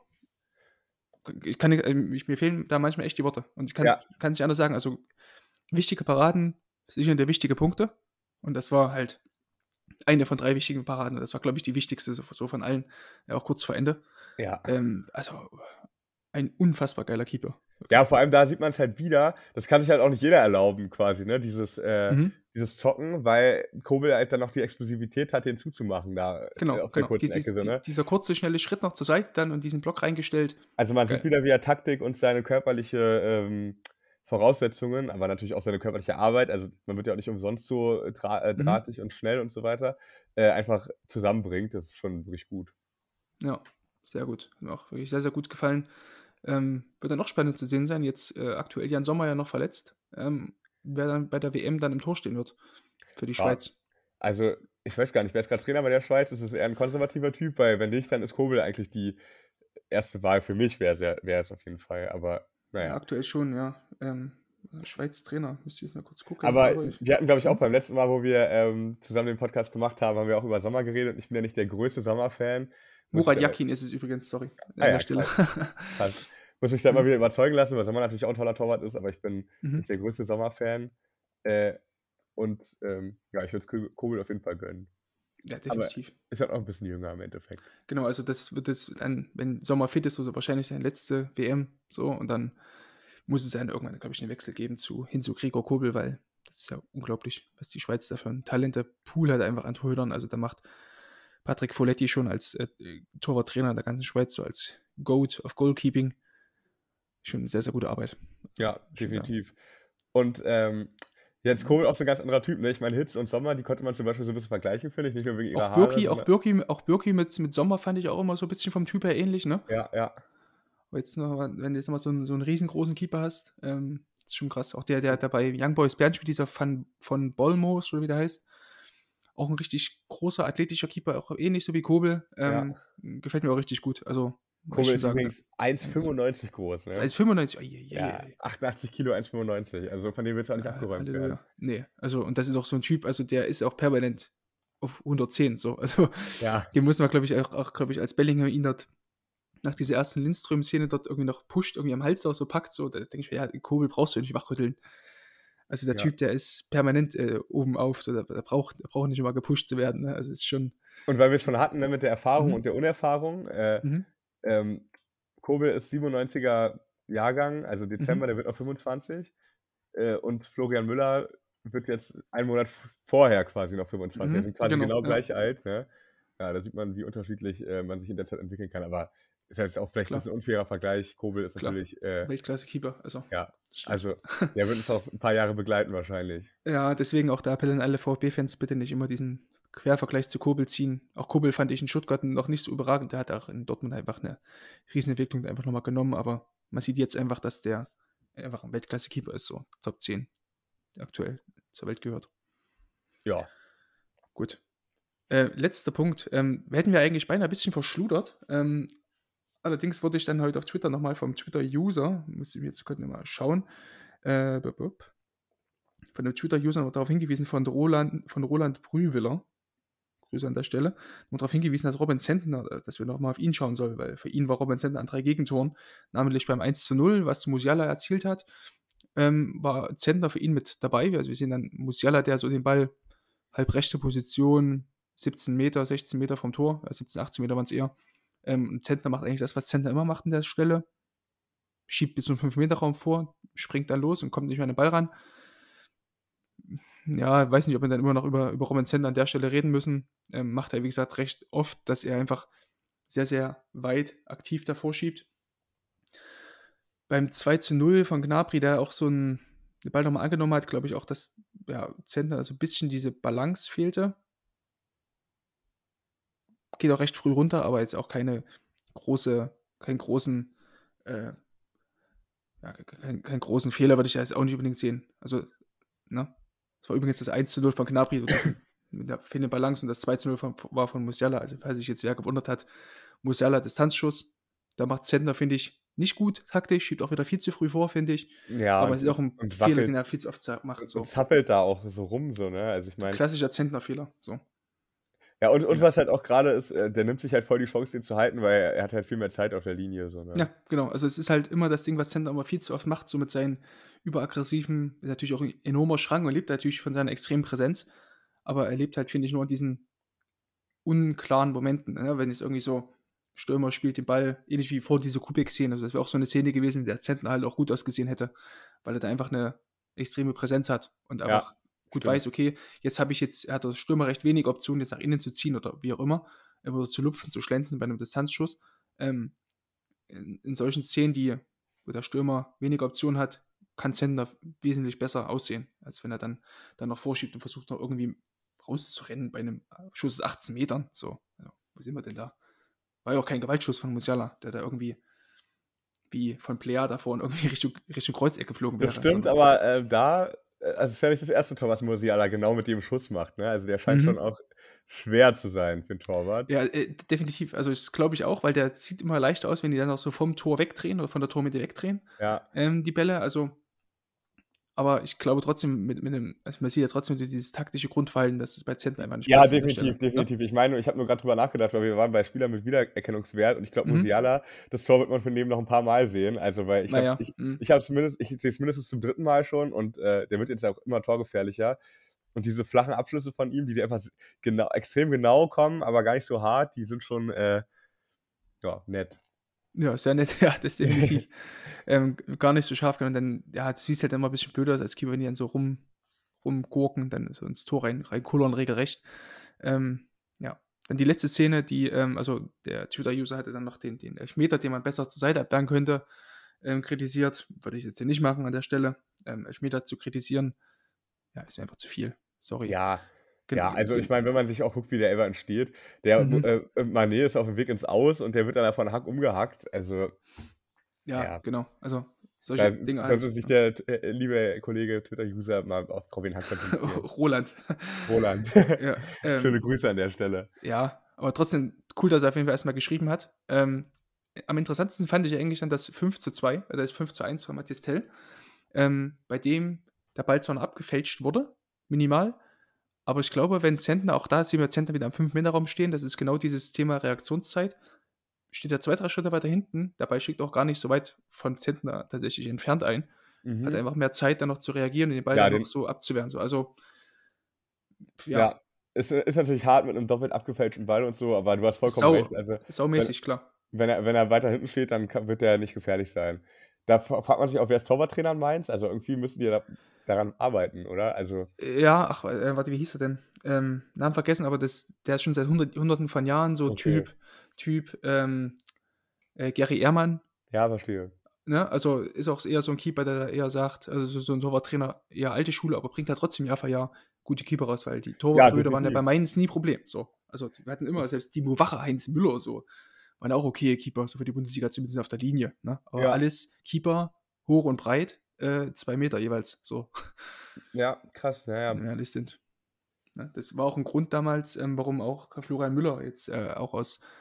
ich kann nicht, mir fehlen da manchmal echt die Worte. Und ich kann Ja, es nicht anders sagen. Also, wichtige Paraden sichern dir wichtige Punkte. Und das war halt eine von 3 wichtigen Paraden. Das war, glaube ich, die wichtigste so von allen, auch kurz vor Ende. ja. Also, ein unfassbar geiler Keeper, Ja, wirklich. vor allem da sieht man's halt wieder, das kann sich halt auch nicht jeder erlauben quasi, ne, Mhm. dieses Zocken, weil Kobel halt dann noch die Explosivität hat, den zuzumachen da, Genau, auf der genau. kurzen Ecke so, ne? Dieser kurze, schnelle Schritt noch zur Seite dann und diesen Block reingestellt. Also, man sieht Geil. wieder, wie er Taktik und seine körperliche, Voraussetzungen, aber natürlich auch seine körperliche Arbeit, also, man wird ja auch nicht umsonst so Mhm. drahtig und schnell und so weiter, einfach zusammenbringt. Das ist schon wirklich gut. Ja, sehr gut. Hat mir auch wirklich sehr, sehr gut gefallen. Wird dann auch spannend zu sehen sein. Jetzt, aktuell Jan Sommer ja noch verletzt, wer dann bei der WM dann im Tor stehen wird für die Ja, Schweiz. also, ich weiß gar nicht, wer ist grad Trainer bei der Schweiz? Ist es eher 'n konservativer Typ? Weil wenn nicht, dann ist Kobel eigentlich die erste Wahl für mich, wäre es auf jeden Fall, aber na Ja, ja. aktuell schon, ja. Schweiz Trainer, müsste ich jetzt mal kurz gucken, Aber aber ich, wir hatten, glaube ich, auch mhm. beim letzten Mal, wo wir, zusammen den Podcast gemacht haben, haben wir auch über Sommer geredet und ich bin ja nicht der größte Sommer-Fan. Muss ich Murat aber Yakin ist es übrigens, sorry, ah an der ja, Stelle. krass, krass. Muss mich da immer Mhm, wieder überzeugen lassen, weil Sommer natürlich auch 'n toller Torwart ist, aber ich bin mhm. nicht der größte Sommer-Fan. Ja, ich würde Kobel auf jeden Fall gönnen. Ja, Aber definitiv. ist halt auch ein bisschen jünger im Endeffekt. Genau, also das wird jetzt dann, wenn Sommer fit ist, so wahrscheinlich seine letzte WM, so, und dann muss es dann irgendwann, glaube ich, einen Wechsel geben hin zu Gregor Kobel, weil das ist ja unglaublich, was die Schweiz da für einen Talente-Pool hat, einfach an Torhütern. Also da macht Patrick Folletti schon als Torwarttrainer der ganzen Schweiz, so als Goat of Goalkeeping, schon eine sehr, sehr gute Arbeit. Ja, Schon sagen. definitiv. Und jetzt Kobel auch so ein ganz anderer Typ, ne? Ich meine, Hitz und Sommer, die konnte man zum Beispiel so ein bisschen vergleichen, finde ich, nicht nur wegen ihrer Haare, sondern Auch Birki mit Sommer fand ich auch immer so ein bisschen vom Typ her ähnlich, ne? ja. Aber jetzt noch, wenn du jetzt mal so einen riesengroßen Keeper hast, ist schon krass. Auch der bei Young Boys Bern spielt, dieser von Bollmoos, oder wie der heißt, auch ein richtig großer, athletischer Keeper, auch ähnlich so wie Kobel. Ja. Gefällt mir auch richtig gut. Also, muss ich Kobel schon ist sagen. übrigens 1,95 groß, Das ne? ist 1,95. Ja, 88 Kilo, 1,95. Also von dem willst du auch nicht abgeräumt werden. Halleluja. Nee, also, und das ist auch so ein Typ, also der ist auch permanent auf 110, so. Also, Ja, den muss man, glaube ich, auch glaube ich, als Bellingham ihn dort nach dieser ersten Lindström-Szene dort irgendwie noch pusht, irgendwie am Hals auch so packt, so, da denke ich mir, ja, Kobel brauchst du nicht wachrütteln. Also der ja. Typ, der ist permanent oben auf, der braucht nicht immer gepusht zu werden. Ne? Also es ist schon. Und weil wir es schon hatten, ne, mit der Erfahrung und Mhm. der Unerfahrung, Mhm. Kobel ist 97er Jahrgang, also Dezember, Mhm. der wird auch 25. Und Florian Müller wird jetzt einen Monat vorher quasi noch 25. Die sind quasi Genau, genau ja, gleich alt, ne? Ja, da sieht man, wie unterschiedlich man sich in der Zeit entwickeln kann. Aber ist jetzt auch vielleicht ein klar, bisschen unfairer Vergleich. Kobel ist klar. natürlich, Weltklasse-Keeper, also ja, das stimmt. also der wird uns auch ein paar Jahre begleiten wahrscheinlich. Ja, deswegen auch der Appell an alle VfB-Fans, bitte nicht immer diesen Quervergleich zu Kobel ziehen. Auch Kobel fand ich in Stuttgart noch nicht so überragend. Der hat auch in Dortmund einfach eine Riesenentwicklung einfach nochmal genommen, aber man sieht jetzt einfach, dass der einfach ein Weltklasse-Keeper ist, so Top 10, der aktuell zur Welt gehört. Ja. Gut. Letzter Punkt. Hätten wir eigentlich beinahe ein bisschen verschludert. Allerdings wurde ich dann heute auf Twitter nochmal vom Twitter-User, muss ich jetzt kurz mal schauen, von dem Twitter-User darauf hingewiesen von Roland Brühwiller. Grüße an der Stelle. Und darauf hingewiesen, dass Robin Zentner, dass wir nochmal auf ihn schauen sollen, weil für ihn war Robin Zentner an 3 Gegentoren, namentlich beim 1:0, was Musiala erzielt hat, war Zentner für ihn mit dabei. Also wir sehen dann Musiala, der so den Ball halb rechte Position, 17 Meter, 16 Meter vom Tor, 17, 18 Meter waren es eher. Zentner macht eigentlich das, was Zentner immer macht an der Stelle. Schiebt bis zum 5-Meter-Raum vor, springt dann los und kommt nicht mehr an den Ball ran. Ja, weiß nicht, ob wir dann immer noch über Robin Zentner an der Stelle reden müssen. Macht er, wie gesagt, recht oft, dass er einfach sehr, sehr weit aktiv davor schiebt. Beim 2:0 von Gnabry, der auch so den Ball nochmal angenommen hat, glaube ich auch, dass Zentner also ein bisschen diese Balance fehlte. Geht auch recht früh runter, aber jetzt auch keinen großen Fehler würde ich jetzt auch nicht unbedingt sehen. Also, ne? Das war übrigens das 1:0 von Gnabry, so mit der fehlenden Balance, und das 2:0 war von Musiala. Also, falls sich jetzt wer gewundert hat, Musiala Distanzschuss. Da macht Zentner, finde ich, nicht gut taktisch, schiebt auch wieder viel zu früh vor, finde ich. Ja, Aber es ist auch ein und Fehler, den wackelt er viel zu oft macht. So. und zappelt da auch so rum, so, ne? Also ich meine, Klassischer Zentner-Fehler. So. ja, und Ja. was halt auch gerade ist, der nimmt sich halt voll die Chance, den zu halten, weil er hat halt viel mehr Zeit auf der Linie, so, ne? Ja, genau. Also es ist halt immer das Ding, was Zentner immer viel zu oft macht, so mit seinen überaggressiven, ist natürlich auch ein enormer Schrank und lebt natürlich von seiner extremen Präsenz, aber er lebt halt, finde ich, nur in diesen unklaren Momenten, ne? Wenn es irgendwie so, Stürmer spielt den Ball, ähnlich wie vor dieser Kubik-Szene, also das wäre auch so eine Szene gewesen, in der Zentner halt auch gut ausgesehen hätte, weil er da einfach eine extreme Präsenz hat und Ja, einfach gut stimmt. weiß, okay, er hat als Stürmer recht wenig Optionen, jetzt nach innen zu ziehen oder wie auch immer, oder zu lupfen, zu schlänzen bei einem Distanzschuss. In solchen Szenen, wo der Stürmer weniger Optionen hat, kann Zentner wesentlich besser aussehen, als wenn er dann noch vorschiebt und versucht noch irgendwie rauszurennen bei einem Schuss aus 18 Metern. So, also, wo sind wir denn da? War ja auch kein Gewaltschuss von Musiala, der da irgendwie wie von Plea davor irgendwie Richtung Kreuzeck geflogen Das wäre. stimmt, Sondern, aber also es ist ja nicht das erste Tor, was Musiala genau mit dem Schuss macht, ne? Also der scheint schon auch schwer zu sein für 'n Torwart. Ja, definitiv. Also das glaube ich auch, weil der sieht immer leichter aus, wenn die dann auch so vom Tor wegdrehen oder von der Tormitte wegdrehen, Ja, die Bälle. Also Aber ich glaube trotzdem, also man sieht ja trotzdem dieses taktische Grundverhalten, dass es bei Zentner einfach nicht Ja, passt an der Stelle. definitiv, Ne? definitiv. Ich meine, ich habe nur grad drüber nachgedacht, weil wir waren bei Spielern mit Wiedererkennungswert und ich glaube, Mhm. Musiala, das Tor wird man von dem noch 'n paar Mal sehen. Also, weil Naja. ich habe es ich sehe es mindestens zum 3. Mal schon und, der wird jetzt auch immer torgefährlicher. Und diese flachen Abschlüsse von ihm, die einfach extrem genau kommen, aber gar nicht so hart, die sind schon, ja, nett. Ja, sehr nett, ja, das definitiv. Gar nicht so scharf genau, dann ja, du siehst halt immer 'n bisschen blöd aus als Keeper, wenn die dann so rumgurken, dann so ins Tor reinkullern regelrecht. Ja, dann die letzte Szene, also der Twitter-User hatte dann noch den Elfmeter, den man besser zur Seite abwehren könnte, kritisiert. Würde ich jetzt hier nicht machen an der Stelle. Elfmeter zu kritisieren, ja, ist mir einfach zu viel. Sorry. Ja, Gen ja, also ich gen meine, wenn man sich auch guckt, wie der Everton steht, der mhm. Mané ist auf dem Weg ins Aus und der wird dann da von Hack umgehackt. Also, Ja, ja, genau. Also, da solche Dinge sollte halt, sich ne? der liebe Kollege Twitter-User mal auf Robin Hack konzentrieren. Roland. Roland. Ja, Schöne Grüße an der Stelle. ja, aber trotzdem cool, dass er auf jeden Fall erst mal geschrieben hat. Am interessantesten fand ich eigentlich dann das 5:2, das 5:1 von Mathys Tel, bei dem der Ball zwar noch abgefälscht wurde, minimal, aber ich glaube, wenn Zentner auch da sehen wir Zentner wieder am 5-Meter-Raum stehen, das ist genau dieses Thema Reaktionszeit. Steht er 2, 3 Schritte weiter hinten, der Ball schlägt auch gar nicht so weit von Zentner tatsächlich entfernt ein, hat Mhm. einfach mehr Zeit, dann noch zu reagieren und den Ball Ja, dann noch den so abzuwehren, so. Also, ja, ja, ist natürlich hart mit 'nem doppelt abgefälschten Ball und so, aber du hast vollkommen recht. Also, wenn saumäßig, klar. wenn er weiter hinten steht, dann wird der nicht gefährlich sein. Da fragt man sich auch, wer ist Torwarttrainer in Mainz? Also, irgendwie müssen die ja daran arbeiten, oder? Also, Ja, ach, warte, wie hieß er denn? Namen vergessen, aber der ist schon seit Hunderten von Jahren so okay. Gary Ehrmann, Ja, verstehe. ne? Also, ist auch eher so 'n Keeper, der eher sagt also, so 'n Torwarttrainer, eher alte Schule, aber bringt halt trotzdem Jahr für Jahr gute Keeper raus, weil die Ja, Torhüter waren ja bei definitiv. Mainz nie Problem, so. Also, wir hatten immer Das selbst Timo Wache, Heinz Müller so, waren auch okaye Keeper, so für die Bundesliga, zumindest auf der Linie, ne? Aber ja, alles Keeper, hoch und breit, 2 Meter jeweils, so, ja, krass, ja, wenn ja. wir ehrlich sind. Ne? Das war auch ein Grund damals, warum auch Florian Müller jetzt auch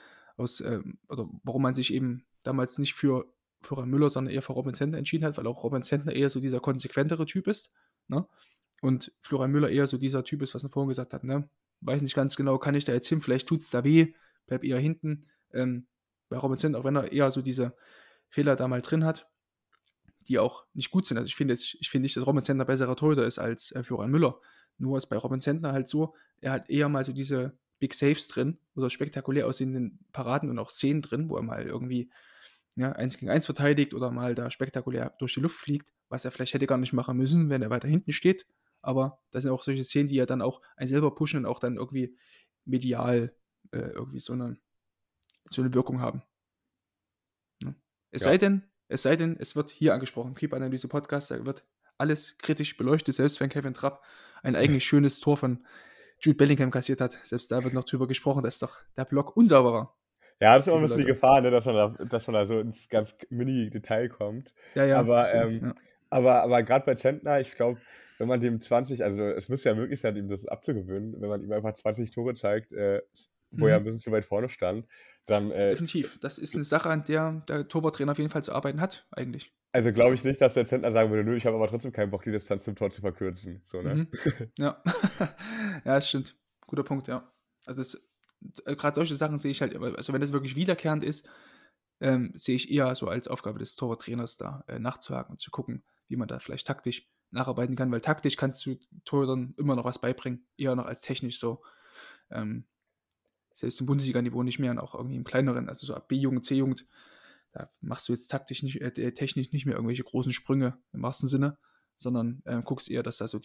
oder warum man sich eben damals nicht für Florian Müller, sondern eher für Robin Zentner entschieden hat, weil auch Robin Zentner eher so dieser konsequentere Typ ist. Ne? Und Florian Müller eher so dieser Typ ist, was er vorhin gesagt hat. Ne? Weiß nicht ganz genau, kann ich da jetzt hin, vielleicht tut es da weh, bleib eher hinten. Bei Robin Zentner, auch wenn er eher so diese Fehler da mal drin hat, die auch nicht gut sind. Also ich finde nicht, dass Robin Zentner besserer Torhüter ist als Florian Müller. Nur ist bei Robin Zentner halt so, er hat eher mal so diese Big Saves drin oder spektakulär aussehenden Paraden und auch Szenen drin, wo er mal irgendwie, ja, 1 gegen 1 verteidigt oder mal da spektakulär durch die Luft fliegt, was er vielleicht hätte gar nicht machen müssen, wenn er weiter hinten steht. Aber das sind auch solche Szenen, die ja dann auch einen selber pushen und auch dann irgendwie medial irgendwie so eine Wirkung haben. Ne? Es Ja. sei denn es wird hier angesprochen, Keep-Analyse-Podcast, da wird alles kritisch beleuchtet, selbst wenn Kevin Trapp ein eigentlich schönes Tor von Jude Bellingham kassiert hat. Selbst da wird noch drüber gesprochen, dass doch der Block unsauber war, Ja, das ist immer 'n liebe bisschen die Leute. Gefahr, ne, dass man da so ins ganz Mini-Detail kommt. Ja, ja, Aber, deswegen, ja. aber grad bei Zentner, ich glaube, wenn man dem 20 also, es müsste ja möglich sein, ihm das abzugewöhnen, wenn man ihm einfach 20 Tore zeigt, wo er 'n Mhm. bisschen zu weit vorne stand, dann, Definitiv. Das ist eine Sache, an der der Torwarttrainer auf jeden Fall zu arbeiten hat, eigentlich. also, glaube Also, ich nicht, dass der Zentner sagen würde: „Nö, ich habe aber trotzdem keinen Bock, die Distanz zum Tor zu verkürzen“, so, ne? mhm. Ja. Ja, das stimmt. Guter Punkt, ja. Also, grad solche Sachen sehe ich halt immer also, wenn das wirklich wiederkehrend ist, sehe ich eher so als Aufgabe des Torwarttrainers da, nachzuhaken und zu gucken, wie man da vielleicht taktisch nacharbeiten kann, weil taktisch kannst du Torhütern immer noch was beibringen, eher noch als technisch so. Ähm, Selbst im Bundesliga-Niveau nicht mehr und auch irgendwie im kleineren, also so ab B-Jugend, C-Jugend, da machst du jetzt technisch nicht mehr irgendwelche großen Sprünge im wahrsten Sinne, sondern, guckst eher, dass da so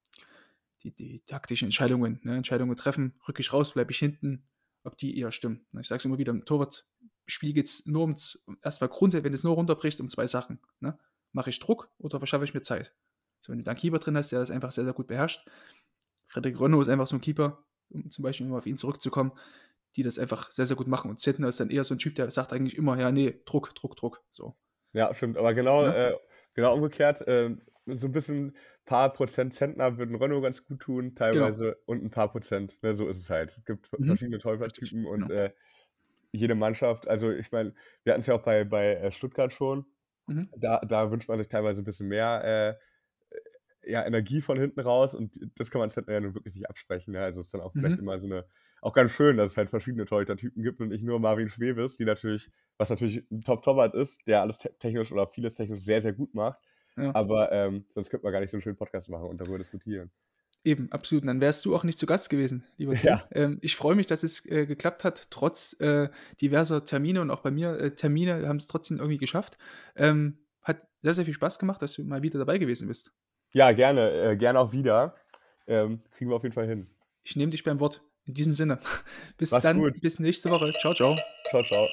die taktischen Entscheidungen, ne, Entscheidungen treffen, rücke ich raus, bleibe ich hinten, ob die eher stimmen. Ne, ich sage es immer wieder, im Torwartspiel geht es nur erstmal grundsätzlich, wenn du es nur runterbrichst, um 2 Sachen. Ne? Mache ich Druck oder verschaffe ich mir Zeit? So, wenn du da einen Keeper drin hast, der das einfach sehr, sehr gut beherrscht. Frederik Rönno ist einfach so ein Keeper, um zum Beispiel mal auf ihn zurückzukommen, die das einfach sehr, sehr gut machen. Und Zentner ist dann eher so ein Typ, der sagt eigentlich immer, ja, nee, Druck, Druck, Druck. So. Ja, stimmt, aber genau Ne? genau umgekehrt, so 'n bisschen paar Prozent Zentner würden Renault ganz gut tun Genau. teilweise und 'n paar Prozent, ne, so ist es halt. Es gibt Mhm. verschiedene Richtig. Torwarttypen und, Genau. jede Mannschaft also, ich meine, wir hatten's ja auch bei Stuttgart schon. Mhm. Da wünscht man sich teilweise 'n bisschen mehr, Energie von hinten raus und das kann man Zentner ja nun wirklich nicht absprechen. Ne? Also es ist dann auch vielleicht immer so auch ganz schön, dass es halt verschiedene Torhüter-Typen gibt und nicht nur Marvin Schwebes, was natürlich ein Top-Torwart ist, der alles technisch oder vieles technisch sehr, sehr gut macht. Ja. Aber sonst könnte man gar nicht so einen schönen Podcast machen und darüber diskutieren. Eben, absolut. Und dann wärst du auch nicht zu Gast gewesen, lieber Tim. Ja. Ich freue mich, dass es geklappt hat, trotz diverser Termine und auch bei mir Termine haben es trotzdem irgendwie geschafft. Hat sehr, sehr viel Spaß gemacht, dass du mal wieder dabei gewesen bist. Ja, gerne. Gerne auch wieder. Kriegen wir auf jeden Fall hin. Ich nehme dich beim Wort. In diesem Sinne. Bis dann. Gut. Bis nächste Woche. Ciao, ciao. Ciao, ciao.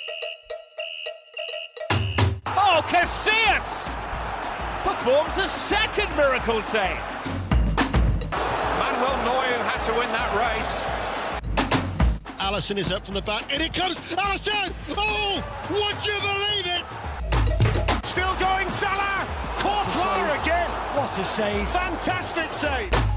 Oh, Casillas performs a second miracle save. Manuel Neuer had to win that race. Alisson is up from the back. In it comes. Alisson! Oh, would you believe it? Still going, Salah. Courtois again. What a save. Fantastic save.